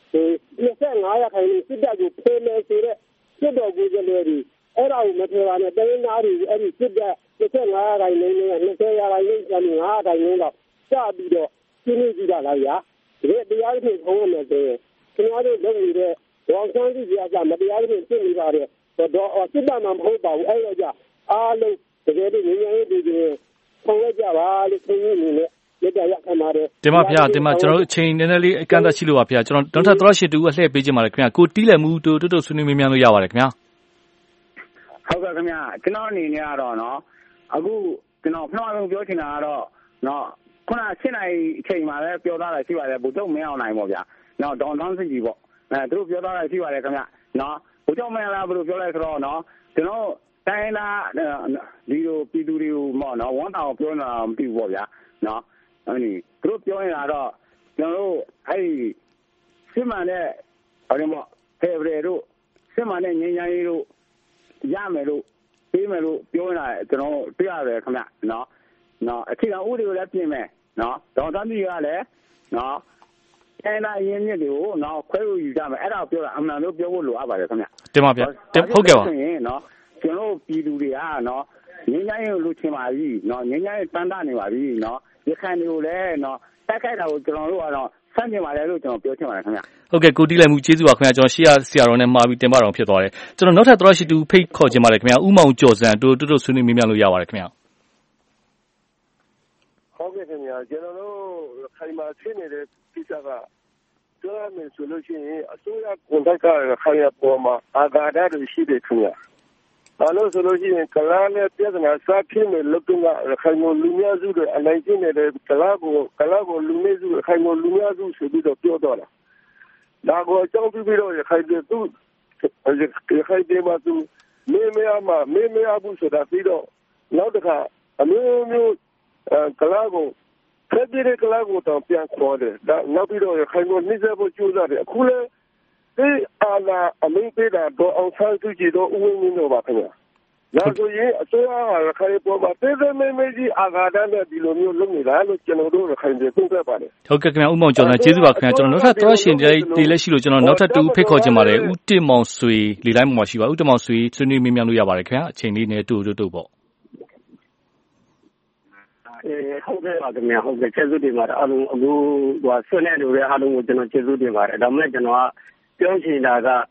2500ခိုင်လုံးစစ်တပ်ကိုဖေးမယ်ဆိုတဲ့စစ်တော်ကိုယ်စားလှယ်တွေအဲ့ဒါကိုမထည့်ပါနဲ့တိုင်းသားတွေအဲ့ဒီစစ်တပ်2500ခိုင်လုံးနဲ့20ရာခိုင်လုံးကျန်500ခိုင်လုံးတော့စပြီးတော့ရှင်းနေကြတာလားဗျာဒီတရားတွေခေါင်းရမယ်ဆိုရင်ခင်ဗျားတို့လုပ်နေတဲ့ဒေါ်ဆန်းစုကြည်ကမတရားတွေဖြစ်နေပါတယ်တော့စစ်တပ်မှမဟုတ်ပါဘူးအဲ့တော့ကြအားလုံးတကယ်လို့ငြိမ်းချမ်းရေးတွေဆောင်ရွက်ကြပါလို့ခင်ဗျားတို့လည်းလက်ရခံပါတယ်တင်ပါဗျာတင်ပါကျွန်တော်တို့အချိန်နည်းနည်းလေးအကန့်အသတ်ရှိလို့ပါဗျာကျွန်တော်နောက်ထပ်သောရရှိတူအလှည့်ပေးခြင်းပါတယ်ခင်ဗျာကိုတီးလည်မှုတူတူဆွေးနွေးမေးမြန်းလို့ရပါတယ်ခင်ဗျာဟုတ်ကဲ့ခင်ဗျာကျွန်တော်အနေနဲ့ကတော့နော်အခုကျွန်တော်ပထမဆုံးပြောချင်တာကတော့နော်ခုန7နိုင်အချိန်မှာလည်းပြောသားတာရှိပါတယ်ဗိုလ်ချုပ်မင်းအောင်နိုင်ပေါ့ဗျာနော်ဒေါန်သန်းစစ်ကြီးပေါ့သူတို့ပြောသားတာရှိပါတယ်ခင်ဗျာနော်ဗိုလ်ချုပ်မင်းအောင်ဘယ်လိုပြောလဲဆိုတော့နော်ကျွန်တော်တိုင်းလာဒီလိုပြည်သူတွေကိုမော်နော်ဝန်တောင်ပြောနေတာမသိဘူးပေါ့ဗျာနော်အဲ့ဒီသူတို့ပြောနေတာတော့ကျွန်တော်တို့အဲ့ဒီစစ်မှန်တဲ့ဟိုဒီမော်ဖေဗရီတို့စစ်မှန်တဲ့ငြိမ်းချမ်းရေးတို့ရမယ်လို့ပေးမယ်လို့ပြောနေတာကျွန်တော်တွေ့ရတယ်ခင်ဗျနော်အခြေခံဥပဒေကိုလည်းပြင်မယ်နော်ဒေါ်သန်းကြီးကလည်းနော်တိုင်းသားရင်းမြစ်တွေကိုနော်ခွဲလို့ယူကြမယ်အဲ့ဒါပြောတာအမှန်လို့ပြောဖို့လိုအပ်ပါတယ်ခင်ဗျတင်ပါဗျာဟုတ်ကဲ့ပါနော်ကျွန်တော်ပြည်သူတွေကနော်ငင်းငိုင်းကိုလူချင်းပါပြီနော်ငင်းငိုင်းတန်တာနေပါပြီနော်ရခိုင်တွေကိုလည်းနော်တိုက်ခိုက်တာကိုကျွန်တော်တို့ကတော့ဆန့်ကျင်ပါတယ်လို့ကျွန်တော်ပြောချင်ပါတယ်ခင်ဗျဟုတ်ကဲ့ကိုတီးလိုက်မှုကျေးဇူးပါခင်ဗျာကျွန်တော်ရှေ့ရဆရာတော်နဲ့မှာပြီးတင်ပါတော်ဖြစ်သွားတယ်ကျွန်တော်နောက်ထပ်သောရရှိတူဖိတ်ခေါ်ခြင်းပါတယ်ခင်ဗျာဥမောင်ကျော်စံတို့ဆွေးနွေးမေးမြန်းလို့ရပါတယ်ခင်ဗျာဟုတ်ကဲ့ခင်ဗျာကျွန်တော်တို့ခိုင်မာဖြစ်နေတဲ့ကိစ္စကပြောရမယ်ဆိုလို့ရှိရင်အစိုးရဝန်ထမ်းကခိုင်ရပေါ်မှာအာဃာတတွေရှိတယ်ခင်ဗျာဘာလို့ဆိုလို့ရှိရင်ကလာနဲ့ပြဿနာစားဖြစ်နေလို့ကခိုင်မလူမျိုးစုတွေအနိုင်ကျင့်နေတဲ့ကလာကိုလူမျိုးစုခိုင်မလူမျိုးစုဆိုပြီးတော့ပြောတော့တာဒါကိုအကြောင်းပြုပြီးတော့ခိုင်တဲ့သူခိုင်တဲ့မှာသူမေးမရဘူးဆိုတာပြီးတော့နောက်တစ်ခါအမျိုးမျိုးကလာကိုဖက်တဲ့ကလာကိုတော့ပြန်ခေါ်တယ်ဒါနောက်ပြီးတော့ခိုင်မနှိစက်ဖို့ကြိုးစားတယ်အခုလည်းဒီအာဏာအမိန့်ပေးတာတော့အောင်ဆန်းစုကြည်တော့ဦးဝင်းမြင့်တော့ပါခင်ဗျာဒါဆိုရင်အစိုးရကခိုင်ပေါ်မှာတေးသေးမေးကြီးအာဃာတနဲ့ဒီလိုမျိုးလုပ်နေတာလို့ကျွန်တော်တို့ခိုင်ပြေသုံးသပ်ပါတယ်ဟုတ်ကဲ့ခင်ဗျာဥမောင်ကျော်စံကျေးဇူးပါခင်ဗျာကျွန်တော်နောက်ထပ်သောရှင်တွေလည်းရှိလို့ကျွန်တော်နောက်ထပ်တူဖိတ်ခေါ်ခြင်းပါတယ်ဦးတင်မောင်ဆွေလေလိုင်းပေါ်မှာရှိပါဦးတင်မောင်ဆွေဆွေးနွေးမေးမြန်းလို့ရပါတယ်ခင်ဗျာအချိန်လေးနဲ့တူပေါ့ဟုတ်ကဲ့ပါခင်ဗျာဟုတ်ကဲ့ကျေးဇူးတင်ပါတယ်အားလုံးအခုဆွေးနွေးလို့ရအားလုံးကိုကျွန်တော်ကျေးဇူးတင်ပါတယ်ဒါမှမဟုတ်ကျွန်တော်ကပြောချင်တာက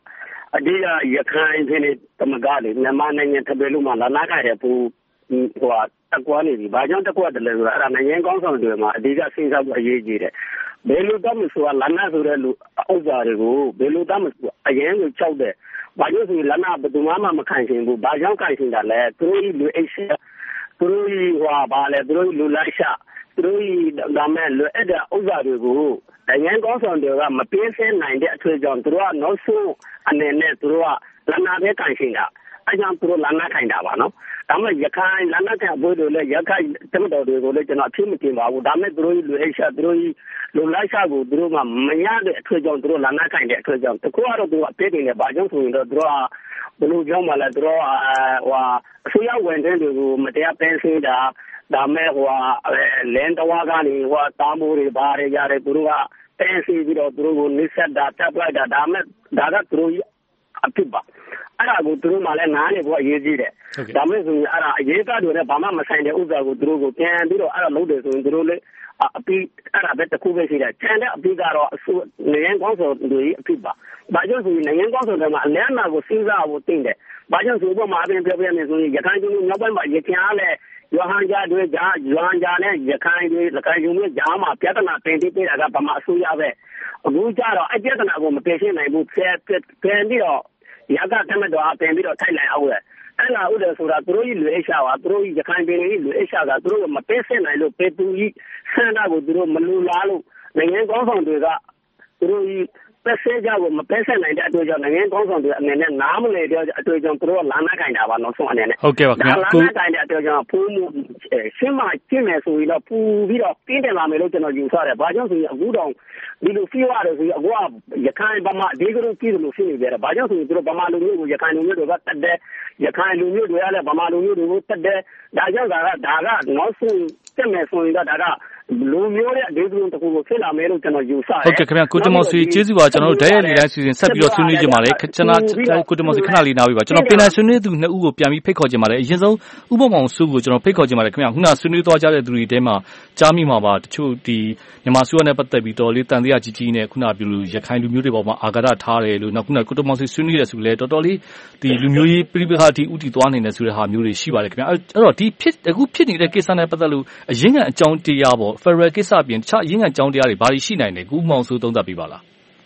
အဒီကရခိုင်ပြည်နယ်တမကားလေမြန်မာနိုင်ငံတပည့်လုံးမှာလာနာကြတဲ့ပူဟိုတက်ကွာနေပြီဘာကြောင့်တက်ကွာတယ်လဲဆိုတာအဲ့ဒါနိုင်ငံကောင်းဆောင်တွေမှာအဓိကစဉ်းစားဖို့အရေးကြီးတယ်ဘယ်လိုတမ်းဆိုတာလာနာဆိုတဲ့လူဥစ္စာတွေကိုဘယ်လိုတမ်းအရင်ကိုကြောက်တယ်ဘာလို့ဆိုလာနာဘယ်သူမှမခံချင်ဘူးဘာကြောင့်ခံချင်တာလဲသူတို့လူအိရှာသူတို့ဟိုဘာလဲသူတို့လူလိုက်ရှာသူတို့ဒါမဲ့လွယ်တဲ့ဥစ္စာတွေကိုနိုင်ငံကောင်းဆောင်တွေကမပေးစဲနိုင်တဲ့အထွေကြောင့်သူတို့ကနောက်ဆုံးအနေနဲ့သူတို့ကလာနာပဲခံချင်တာအကြောင်းသူတို့လာနာခိုင်တာပါနော်ဒါမှရခိုင်လာနာခံဖို့လို့လေရခိုင်တမတော်တွေကိုလည်းကျွန်တော်အဖြစ်မတင်ပါဘူးဒါမဲ့သူတို့လူအိရှာသူတို့လူလိုက်ရှာကိုသူတို့ကမရတဲ့အထွေကြောင့်သူတို့လာနာခိုင်တဲ့အထွေကြောင့်တကူကတော့သူကအပြည့်တင်နေပါကြောင့်ဆိုရင်တော့သူတို့ကဘယ်လိုကြောင့်မှလဲသူတို့ဟိုအစိုးရဝန်ထမ်းတွေကိုမတရားပန်းစင်းတာဒါမဲ့ဟိုလန်တဝါကနေဟိုတာမိုးတွေဘာတွေရတယ်သူတို့ကပန်းစင်းပြီးတော့သူတို့ကိုနှိစက်တာတပ်လိုက်တာဒါမဲ့ဒါကသူတို့အဖြစ်ပါအဲ့ဒါကိုသူတို့မှလည်းနားနေဖို့အရေးကြီးတယ်ဒါမဲ့ဆိုရင်အဲ့ဒါအရေးကားတွေနဲ့ဘာမှမဆိုင်တဲ့ဥစ္စာကိုသူတို့ကိုပြန်ပြီးတော့အဲ့ဒါလုပ်တယ်ဆိုရင်သူတို့လည်းအပြီးအဲ့ဒါပဲတစ်ခုပဲရှိတယ်ကျန်တဲ့အပြီးကတော့အစိုးနိုင်ငံကောင်းဆောင်တွေအဖြစ်ပါဘာကြောင့်ဆိုရင်နိုင်ငံကောင်းဆောင်တွေမှာအလဲအနာကိုစဉ်းစားဖို့တင်တယ်ဘာကြောင့်ဆိုတော့မှာအပြင်ပြောပြနေဆိုရင်ရခိုင်ပြည်နယ်မြောက်ပိုင်းမှာရခိုင်အားလည်းရွာဟန်ကြားတွေကြားရွာဟန်ကြားနဲ့ရခိုင်တွေရခိုင်ယူမျိုးကြားမှာပြဿနာတင်ပေးတာကဗမာအစိုးရပဲအခုကျတော့အပြဿနာကိုမပြင်ရှင်းနိုင်ဘူးပြန်ပြီးတော့ရကတမတော်ပြန်ပြီးတော့ထိုက်လိုက်အောင်လေအဲ့လာဦးတယ်ဆိုတာသူတို့ကြီးလူအိရှာပါသူတို့ကြီးရခိုင်ပြည်နယ်ကြီးလူအိရှာကသူတို့မပေးစင်နိုင်လို့ပေတူကြီးဆန္ဒကိုသူတို့မလူလားလို့နိုင်ငံကောင်းဆောင်တွေကသူတို့ကြီးပက်ဆေဂျာကိုမပက်ဆက်နိုင်တဲ့အတွေ့အကြုံနိုင်ငံကောင်းဆောင်တွေအနေနဲ့နားမလည်တဲ့အတွေ့အကြုံသူတို့ကလာနာခိုင်တာပါနောက်ဆုံးအနေနဲ့ဟုတ်ကဲ့ပါခင်ဗျာလာနာခိုင်တဲ့အတွေ့အကြုံဖူးမှုရှင်းမှကျင့်မယ်ဆိုရင်တော့ပူပြီးတော့ပြင်းတယ်လာမယ်လို့ကျွန်တော်ယူဆတယ်။ဘာကြောင့်ဆိုရင်အခုတော့ဒီလိုစီးရတယ်ဆိုရင်အခုကရခိုင်ဗမာဒီကရုပြည်လို့ဖြစ်နေကြတယ်။ဘာကြောင့်ဆိုရင်သူတို့ဗမာလူမျိုးကိုရခိုင်လူမျိုးတွေကတတ်တယ်။ရခိုင်လူမျိုးတွေကလည်းဗမာလူမျိုးတွေကိုတတ်တယ်။ဒါကြောင့်ဒါကနောက်ဆုံးကျင့်မယ်ဆိုရင်တော့ဒါကလူမျိုးရဲ့ဒေသလုံးတစ်ခုကိုဖြစ်လာမယ်လို့ကျွန်တော်ယူဆတယ်ဟုတ်ကဲ့ခင်ဗျာကိုတမော်စီကျေးဇူးပါကျွန်တော်တို့ဓာတ်ရိုက်လေတိုင်းစီစဉ်ဆက်ပြီးတော့ဆွေးနွေးကြပါလေကျွန်တော်ကိုတမော်စီခဏလေးနားပြီးပါကျွန်တော်ပင်လယ်ဆွေးနွေးသူနှစ်ဦးကိုပြန်ပြီးဖိတ်ခေါ်ကြပါလေအရင်ဆုံးဥပမောင်စုကိုကျွန်တော်ဖိတ်ခေါ်ကြပါလေခင်ဗျာခုနဆွေးနွေးသွားကြတဲ့သူတွေထဲမှာကြားမိမှာပါတချို့ဒီမြန်မာစုရနဲ့ပတ်သက်ပြီးတော်လေးတန်တရားကြီးကြီးနဲ့ခုနပြောလို့ရခိုင်လူမျိုးတွေပေါ်မှာအာဃာတထားတယ်လို့နောက်ခုနကိုတမော်စီဆွေးနွေးရဆိုလဲတော်တော်လေးဒီလူမျိုးရေးပြိပခါတီဥတီသွားနေတယ်ဆိုတဲ့ဟာမျိုးတွေရှိပါတယ်ခင်ဗျာအဲ့တော့ဒီအခုဖြစ်နေတဲ့ကိစ္စနဲ့ပတ်သက်လို့အရင်းခံအကြောင်းတရားပေါ့ Federal ကိစ္စပြင်တခြားအရင်းခံအကြောင်းတရားတွေဘာတွေရှိနိုင်လဲကူမောင်ဆိုသုံးသပ်ပြပါလား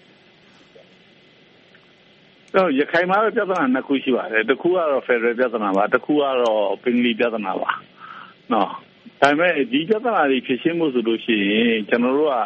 ရခိုင်မှာပြဿနာနှစ်ခုရှိပါတယ်တစ်ခုကတော့ Federal ပြဿနာပါတစ်ခုကတော့ပင်လီပြဿနာပါနော်ဒါပေမဲ့ဒီပြဿနာတွေဖြေရှင်းဖို့ဆိုလို့ရှိရင်ကျွန်တော်တို့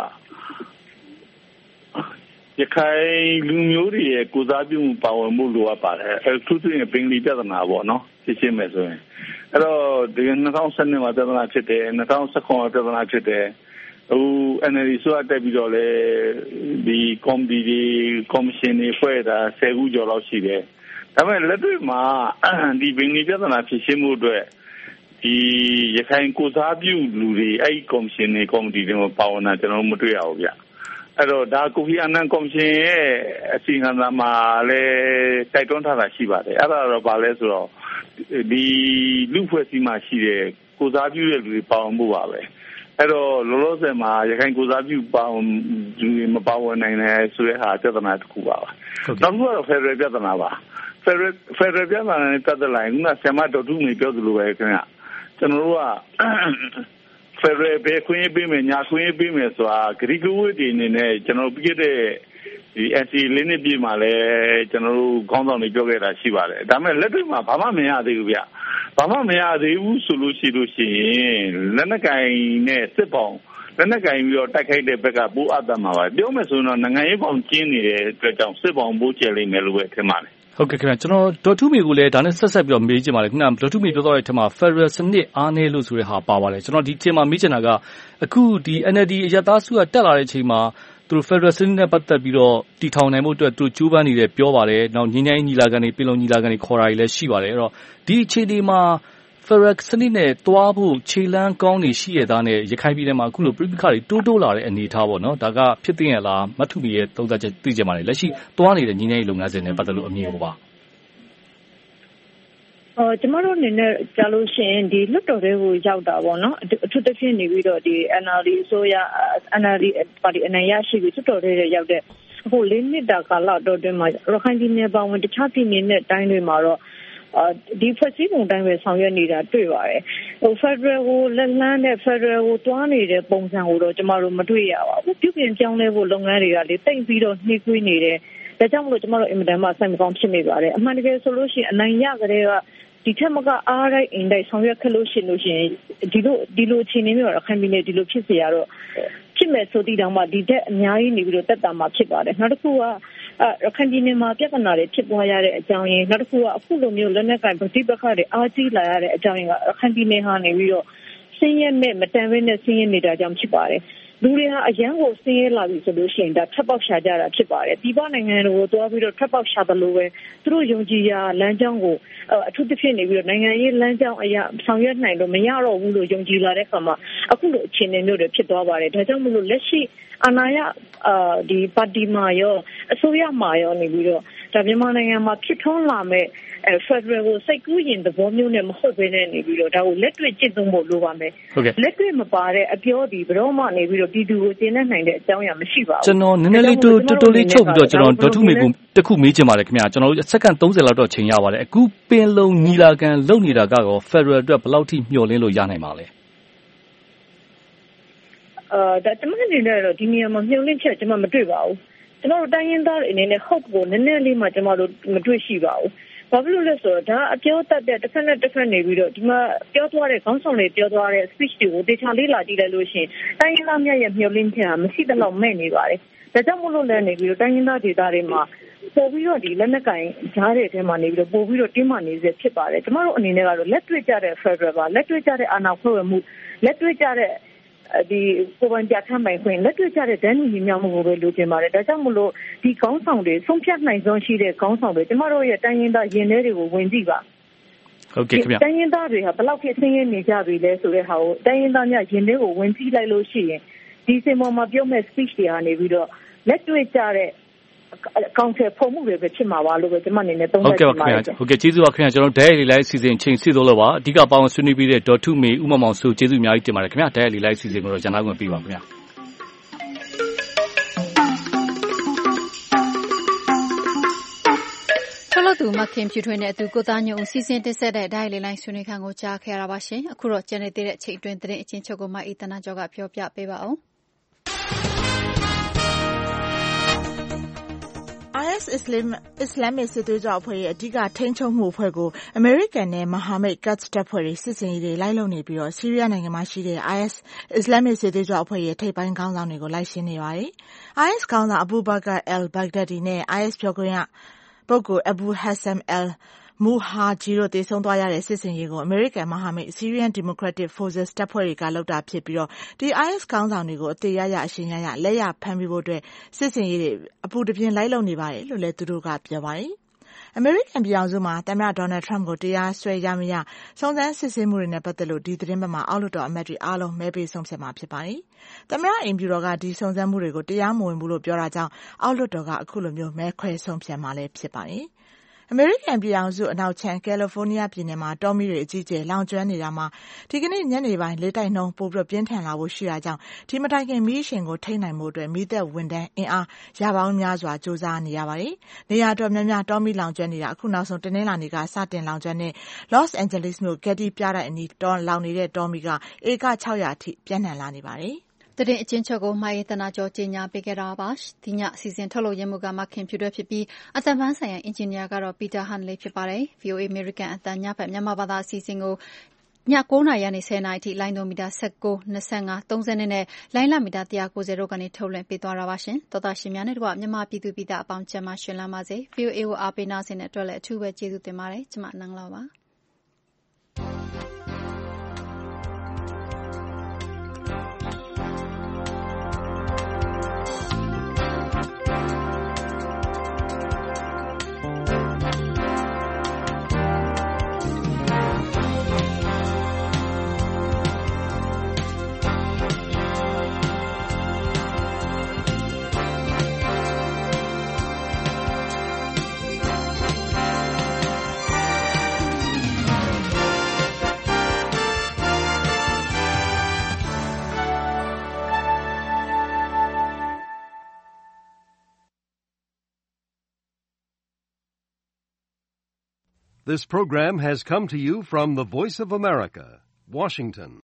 ကရခိုင်လူမျိုးတွေရဲ့ကိုစားပြုမှုပါဝင်မှုလိုအပ်ပါတယ်အဲသူတို့ရဲ့ပင်လီပြဿနာပေါ့နော်ဖြေရှင်းမယ်ဆိုရင်အဲ့တော့ဒီ2012မှာပြဿနာဖြစ်တယ်2019မှာပြဿနာဖြစ်တယ်ဟို NLD ဆိုတာတက်ပြီးတော့လေဒီကော်မတီတွေကော်မရှင်တွေဖွဲ့တာ10ခုကျော်လောက်ရှိတယ်ဒါပေမဲ့လက်တွေ့မှာဒီဘင်္ဂလီပြဿနာဖြေရှင်းမှုအတွက်ဒီရခိုင်ကိုစားပြုလူတွေအဲ့ဒီကော်မရှင်တွေကော်မတီတွေမှာပါဝင်တာကျွန်တော်မတွေ့ရဘူးဗျအဲ့တော့ဒါကိုဖီအာနန်ကော်မရှင်ရဲ့အစီအစဉ်မှာလည်းတိုက်တွန်းထားတာရှိပါတယ်အဲ့ဒါတော့ဘာလဲဆိုတော့ဒီလူဖွဲ့စည်းမှာရှိတဲ့ကိုစားပြုတဲ့လူတွေပါဝင်မှုပါပဲအဲ့တော့လောလောဆယ်မှာရခိုင်ကိုစားပြုပါဝင်လူတွေမပါဝင်နိုင်တဲ့ဆိုတဲ့ဟာပြဿနာတစ်ခုပါနောက်တစ်ခုကတော့ Federal ပြဿနာပါ Federal ပြဿနာနဲ့တက်တဲ့ line ကဆရာမဒေါက်တာမေပြောသလိုပဲခင်ဗျကျွန်တော်တို့က Federal ပဲခွင့်ပေးမယ်ညာခွင့်ပေးမယ်ဆိုတာဂရိကဝတ်တွေအနေနဲ့ကျွန်တော်ပြည့်တဲ့ဒီ SC လေးနှစ်ပြည့်မှာလဲကျွန်တော်တို့ခေါင်းဆောင်တွေပြောခဲ့တာရှိပါတယ်ဒါပေမဲ့လက်တွေ့မှာဘာမှမရသေးဘူးဗျဘာမှမရသေးဘူးဆိုလို့ရှိရင်လက်နက်ကင်နဲ့စစ်ပေါင်လက်နက်ကင်ပြီးတော့တိုက်ခိုက်တဲ့ဘက်ကပိုးအပ်တာမှာပါပြောမယ်ဆိုတော့နိုင်ငံရေးပေါင်ကျင်းနေတဲ့အတွက်ကြောင့်စစ်ပေါင်ပိုးကျလိမ့်မယ်လို့ပဲထင်ပါတယ်ဟုတ်ကဲ့ခင်ဗျကျွန်တော်ဒေါ်ထုမီကိုလည်းဒါနဲ့ဆက်ပြီးတော့မေးချင်ပါတယ်ခင်ဗျဒေါ်ထုမီပြောသွားတဲ့အထက်မှာ Federal စနစ်အားနည်းလို့ဆိုတဲ့ဟာပါပါတယ်ကျွန်တော်ဒီအချိန်မှာမေးချင်တာကအခုဒီ NLD အရသားစုကတက်လာတဲ့အချိန်မှာသူတို့ Federal စနစ်နဲ့ပတ်သက်ပြီးတော့တည်ထောင်နိုင်မှုအတွက်သူတို့ကြိုးပမ်းနေတယ်ပြောပါတယ်နောက်ညီညီလာကနေပြည်လုံးညီလာကနေခေါ်တာတွေလည်းရှိပါတယ်အဲ့တော့ဒီအခြေအနေမှာFederal စနစ်နဲ့တွားဖို့ခြေလမ်းကောင်းနေရှိရတဲ့နဲ့ရခိုင်ပြည်နယ်မှာအခုလိုပြိပခါတွေတိုးလာတဲ့အနေအထားပေါ့နော်ဒါကဖြစ်သိရလားမထုမီရဲ့သုံးသပ်ချက်သိကြပါလေလက်ရှိတွားနေတဲ့ညီညီလုပ်ငန်းစဉ်နဲ့ပတ်သက်လို့အမြင်ကိုပါကျမတို့အနေနဲ့ကြားလို့ရှိရင်ဒီလွတ်တော်တွေကိုရောက်တာပေါ့နော်အထူးသဖြင့်နေပြီးတော့ဒီ NLD အစိုးရ NLD ပါတီအနေရရှိပြီးလွတ်တော်တွေရောက်တဲ့ 4 နှစ်တာကာလတော့တွင်မှာရခိုင်ပြည်နယ်ပါဝင်တခြားပြည်နယ်နဲ့တိုင်းတွေမှာတော့ဒီဖွဲ့စည်းပုံတိုင်းပဲဆောင်ရွက်နေတာတွေ့ပါတယ်။ Federal ကိုလက်လန်းတဲ့ Federal ကိုတွားနေတဲ့ပုံစံကိုတော့ကျမတို့မတွေ့ရပါဘူး။ပြုပြင်ပြောင်းလဲဖို့လုပ်ငန်းတွေကလေတိတ်ပြီးတော့နှေးကွေးနေတယ်။ဒါကြောင့်မလို့ကျမတို့အင်မတန်မှစိတ်မကောင်းဖြစ်နေပါတယ်။အမှန်တကယ်ဆိုလို့ရှိရင်အနိုင်ရကြတဲ့ကဒီထက်မကအားတိုင်းအင်တိုင်းဆောင်ရွက်ခဲ့လို့ရှိရင်ဒီလိုအခြေအနေမျိုးရခိုင်ပြည်နယ်ဒီလိုဖြစ်เสียရတော့ဖြစ်မဲ့ဆိုတဲ့တောင်မှဒီတက်အများကြီးနေပြီးတော့တက်တာမှဖြစ်ပါတယ်။နောက်တစ်ခုကရခိုင်ပြည်နယ်မှာပြဿနာတွေဖြစ်ပွားရတဲ့အကြောင်းရင်းနောက်တစ်ခုကအခုလိုမျိုးလက်နက်ကင်ပဋိပက္ခတွေအားကြီးလာရတဲ့အကြောင်းရင်းကရခိုင်ပြည်နယ်ဟာနေပြီးတော့ဆင်းရဲမဲ့မတန်ဘဲနဲ့ဆင်းရဲနေတာကြောင့်ဖြစ်ပါတယ်။လူတွေဟာအရန်ကိုဆင်းရဲလာပြီဆိုလို့ရှိရင်ဒါထပ်ပေါက်ရှာကြတာဖြစ်ပါတယ်။ဒီပနိုင်ငံတွေကိုတွားပြီးတော့ထပ်ပေါက်ရှာတယ်လို့ပဲသူတို့ယုံကြည်ရာလမ်းကြောင်းကိုအထူးသဖြင့်နေပြီးတော့နိုင်ငံရေးလမ်းကြောင်းအရာဆောင်ရွက်နိုင်လို့မရတော့ဘူးလို့ယုံကြည်လာတဲ့အခါမှာအခုလိုအခြေအနေမျိုးတွေဖြစ်သွားပါတယ်။ဒါကြောင့်မလို့လက်ရှိအာဏာရဒီပါတီမှာရောအစိုးရမှာရောနေပြီးတော့ဒါမြန်မာနိုင်ငံမှာဖြစ်ထွန်းလာမဲ့Federal ကိုစိတ်ကူးရင်သဘောမျိုးနဲ့မဟုတ်ဘဲနဲ့နေပြီးတော့ဒါကိုလက်တွေ့ကျင့်သုံးဖို့လိုပါမယ်။လက်တွေ့မပါတဲ့အပြောဒီဘယ်တော့မှနေပြီးတော့ပြည်သူကိုကျင့်နိုင်တဲ့အကြောင်းအရာမရှိပါဘူးကျွန်တော်နည်းနည်းလေးတိုးလေးချုပ်ပြီးတော့ကျွန်တော်ဒေါ်ထုမေကိုတစ်ခုမေးချင်ပါတယ်ခင်ဗျာကျွန်တော်စက္ကန့်30လောက်တော့ချိန်ရပါတယ်အခုပင်လုံညီလာခံလုပ်နေတာကတော့ Federal အတွက်ဘယ်လောက်ထိမျှော်လင့်လို့ရနိုင်ပါလဲဒါတမန်နေတော့ဒီနေရာမှာမျှော်လင့်ချက်ကျွန်မမတွေ့ပါဘူးကျွန်တော်တို့တိုင်းရင်းသားတွေအနေနဲ့ hope ကိုနည်းနည်းလေးမှကျွန်တော်တို့မတွေ့ရှိပါဘူးဘာဖြစ်လို့လဲဆိုတော့ဒါအပြောတတ်တဲ့တစ်ဖက်နဲ့တစ်ဖက်နေပြီးတော့ဒီမှာပြောသွားတဲ့ခေါင်းဆောင်တွေပြောသွားတဲ့ speech တွေကိုတေချာလေးလာကြည့်လိုက်လို့ရှိရင်တိုင်းရင်းသားများရဲ့မျှော်လင့်ချက်ကမရှိသလောက်မဲ့နေပါတယ်ဒါကြောင့်မို့လို့လည်းနေပြီးတော့တိုင်းရင်းသားဒေသတွေမှာပို့ပြီးတော့ဒီလက်နက်ကင်ဂျားတဲ့ထဲမှာနေပြီးတော့ပို့ပြီးတော့တင်းမာနေစေဖြစ်ပါတယ်ကျမတို့အနေနဲ့ကတော့လက်တွေ့ကြတဲ့ Federal ပါလက်တွေ့ကြတဲ့အာဏာခွဲဝေမှုလက်တွေ့ကြတဲ့ဒီကိုယ်ပိုင်ပြဋ္ဌာန်းပိုင်ခွင့်လက်တွေ့ကြတဲ့ဒဏ်ညှိမြောက်မှုကိုပဲလိုချင်ပါတယ်ဒါကြောင့်မလို့ဒီခေါင်းဆောင်တွေဆုံးဖြတ်နိုင်စွမ်းရှိတဲ့ခေါင်းဆောင်တွေကျမတို့ရဲ့တိုင်းရင်းသားရင်ထဲတွေကိုဝင်ကြည့်ပါဟုတ်ကဲ့ခင်ဗျာတိုင်းရင်းသားတွေကဘယ်လောက်ဖြစ်ဆင်းရဲနေကြပြီလဲဆိုတဲ့ဟာကိုတိုင်းရင်းသားများရင်ထဲကိုဝင်ကြည့်လိုက်လို့ရှိရင်ဒီစင်ပေါ်မှာပြောမဲ့ speech တွေဟာနေပြီးတော့လက်တွေ့ကြတဲ့အကောင့်ထဲပုံမှုတွေပဲဖြစ်မှာပါလို့ပဲကျွန်မအနေနဲ့သုံးသပ်ချင်ပါတယ်ဟုတ်ကဲ့ကျေးဇူးပါခင်ဗျာကျွန်တော်ဒဲရီလိုက်အစီအစဉ်ချိန်စီလို့လို့ပါအဓိကပေါင်းဆွေးနွေးပြီးတဲ့ဒေါ်ထုမေဦးမောင်မောင်ဆိုကျေးဇူးအများကြီးတင်ပါတယ်ခင်ဗျာဒဲရီလိုက်အစီအစဉ်ကိုတော့ကျွန်တော်ဝင်ပြီးပါခင်ဗျာလို့သူမခင်ဖြူထွေးနဲ့အတူကိုသားညုံစီစဉ်တင်ဆက်တဲ့ဒိုင်လေးလိုင်းဆွေးနွေးခန်းကိုကြားခဲ့ရတာပါရှင်အခုတော့ကျန်နေသေးတဲ့အချိန်အတွင်းသတင်းအချင်းချုပ်ကိုမအေးတနာကျော်ကပြောပြပေးပါအောင် IS အစ္စလာမစ်စစ်သွေးကြွအဖွဲ့ရဲ့အဓိကထိန်းချုပ်မှုအဖွဲ့ကိုအမေရိကန်နဲ့မဟာမိတ် Quds တပ်ဖွဲ့တွေစစ်စင်ရေးတွေလိုက်လုပ်နေပြီးတော့ဆီးရီးယားနိုင်ငံမှာရှိတဲ့ IS အစ္စလာမစ်စစ်သွေးကြွအဖွဲ့ရဲ့ထိပ်ပိုင်းခေါင်းဆောင်တွေကိုလိုက်ရှင်းနေပါတယ်။ IS ခေါင်းဆောင် Abu Bakr al-Baghdadi နဲ့ IS ပြောခွင့်ရပုဂ္ဂိုလ် Abu Hassan al-Muhajir တို့သေဆုံးသွားရတဲ့စစ်စင်ရေးကိုအမေရိကန်မဟာမိတ် Syrian Democratic Forces တပ်ဖွဲ့တွေကလုပ်တာဖြစ်ပြီးတော့ဒီ IS ခေါင်းဆောင်တွေကိုအသေးရအရှင်ရလက်ရဖမ်းပြီးဖို့အတွက်စစ်စင်ရေးတွေအပူတပြင်းလိုက်လုပ်နေပါတယ်လို့လည်းသူတို့ကပြောပါတယ်။အမေရိကန်ပြည်ထောင်စုမှာသမ္မတဒေါ်နယ်ထရမ့်ကိုတရားစွဲရမရစုံစမ်းစစ်ဆေးမှုတွေနဲ့ပတ်သက်လို့ဒီသတင်းပတ်မှာအောက်လွှတ်တော်အမတ်တွေအားလုံးမဲပေးဆုံးဖြတ်မှာဖြစ်ပါတယ်။သမ္မတအိမ်ဖြူတော်ကဒီစုံစမ်းမှုတွေကိုတရားမဝင်ဘူးလို့ပြောတာကြောင့်အောက်လွှတ်တော်ကအခုလိုမျိုးမဲခွဲဆုံးဖြတ်မှာလည်းဖြစ်ပါတယ်။အမေရိကန်ပြည်ထောင်စုအနောက်ခြမ်းကယ်လီဖိုးနီးယားပြည်နယ်မှာတောမီးတွေအကြီးအကျယ်လောင်ကျွမ်းနေတာမှာဒီကနေ့ညနေပိုင်းလေတိုက်နှုန်းပိုပြီးပြင်းထန်လာဖို့ရှိတာကြောင့်ဒီမတိုင်ခင်မီးရှင်ကိုထိန်းနိုင်မှုအတွက်မီးသက်ဝန်ထမ်းအင်အားရပေါင်းများစွာစ조사နေရပါတယ်။နေရာတော်များများတောမီးလောင်ကျွမ်းနေတာအခုနောက်ဆုံးတနင်္လာနေ့ကစတင်လောင်ကျွမ်းတဲ့ Los Angeles မြို့ Getty ပြတိုက်အနီးလောင်နေတဲ့တောမီးကဧက600အထိပြန့်နှံ့လာနေပါတယ်။သတင်းအချင်းချုပ်ကိုမအေးတနာကျော်ကြီးညာပေးခဲ့တာပါဒီညအစီအစဉ်ထုတ်လို့ရမှုကမခင်ဖြူတွဲဖြစ်ပြီးအတန်ပန်းဆိုင်ရာအင်ဂျင်နီယာကတော့ပီတာဟန်လေးဖြစ်ပါတယ် VOA American အတန်ညဘက်မြန်မာဘာသာအစီအစဉ်ကိုည9:00နာရီကနေ10:00နာရီထိလိုင်းဒိုမီတာ19 25 30နဲ့လိုင်းလမီတာ190တို့ကနေထုတ်လွှင့်ပေးသွားတာပါရှင်တော်တော်ရှင်များနဲ့တကွမြန်မာပြည်သူပြည်သားအပေါင်းကျန်းမာရှင်လန်းပါစေ VOA ကိုအားပေးနာဆင်တဲ့အတွက်လည်းအထူးပဲကျေးဇူးတင်ပါတယ်ကျွန်မနန်းလာပါ This program has come to you from the Voice of America, Washington.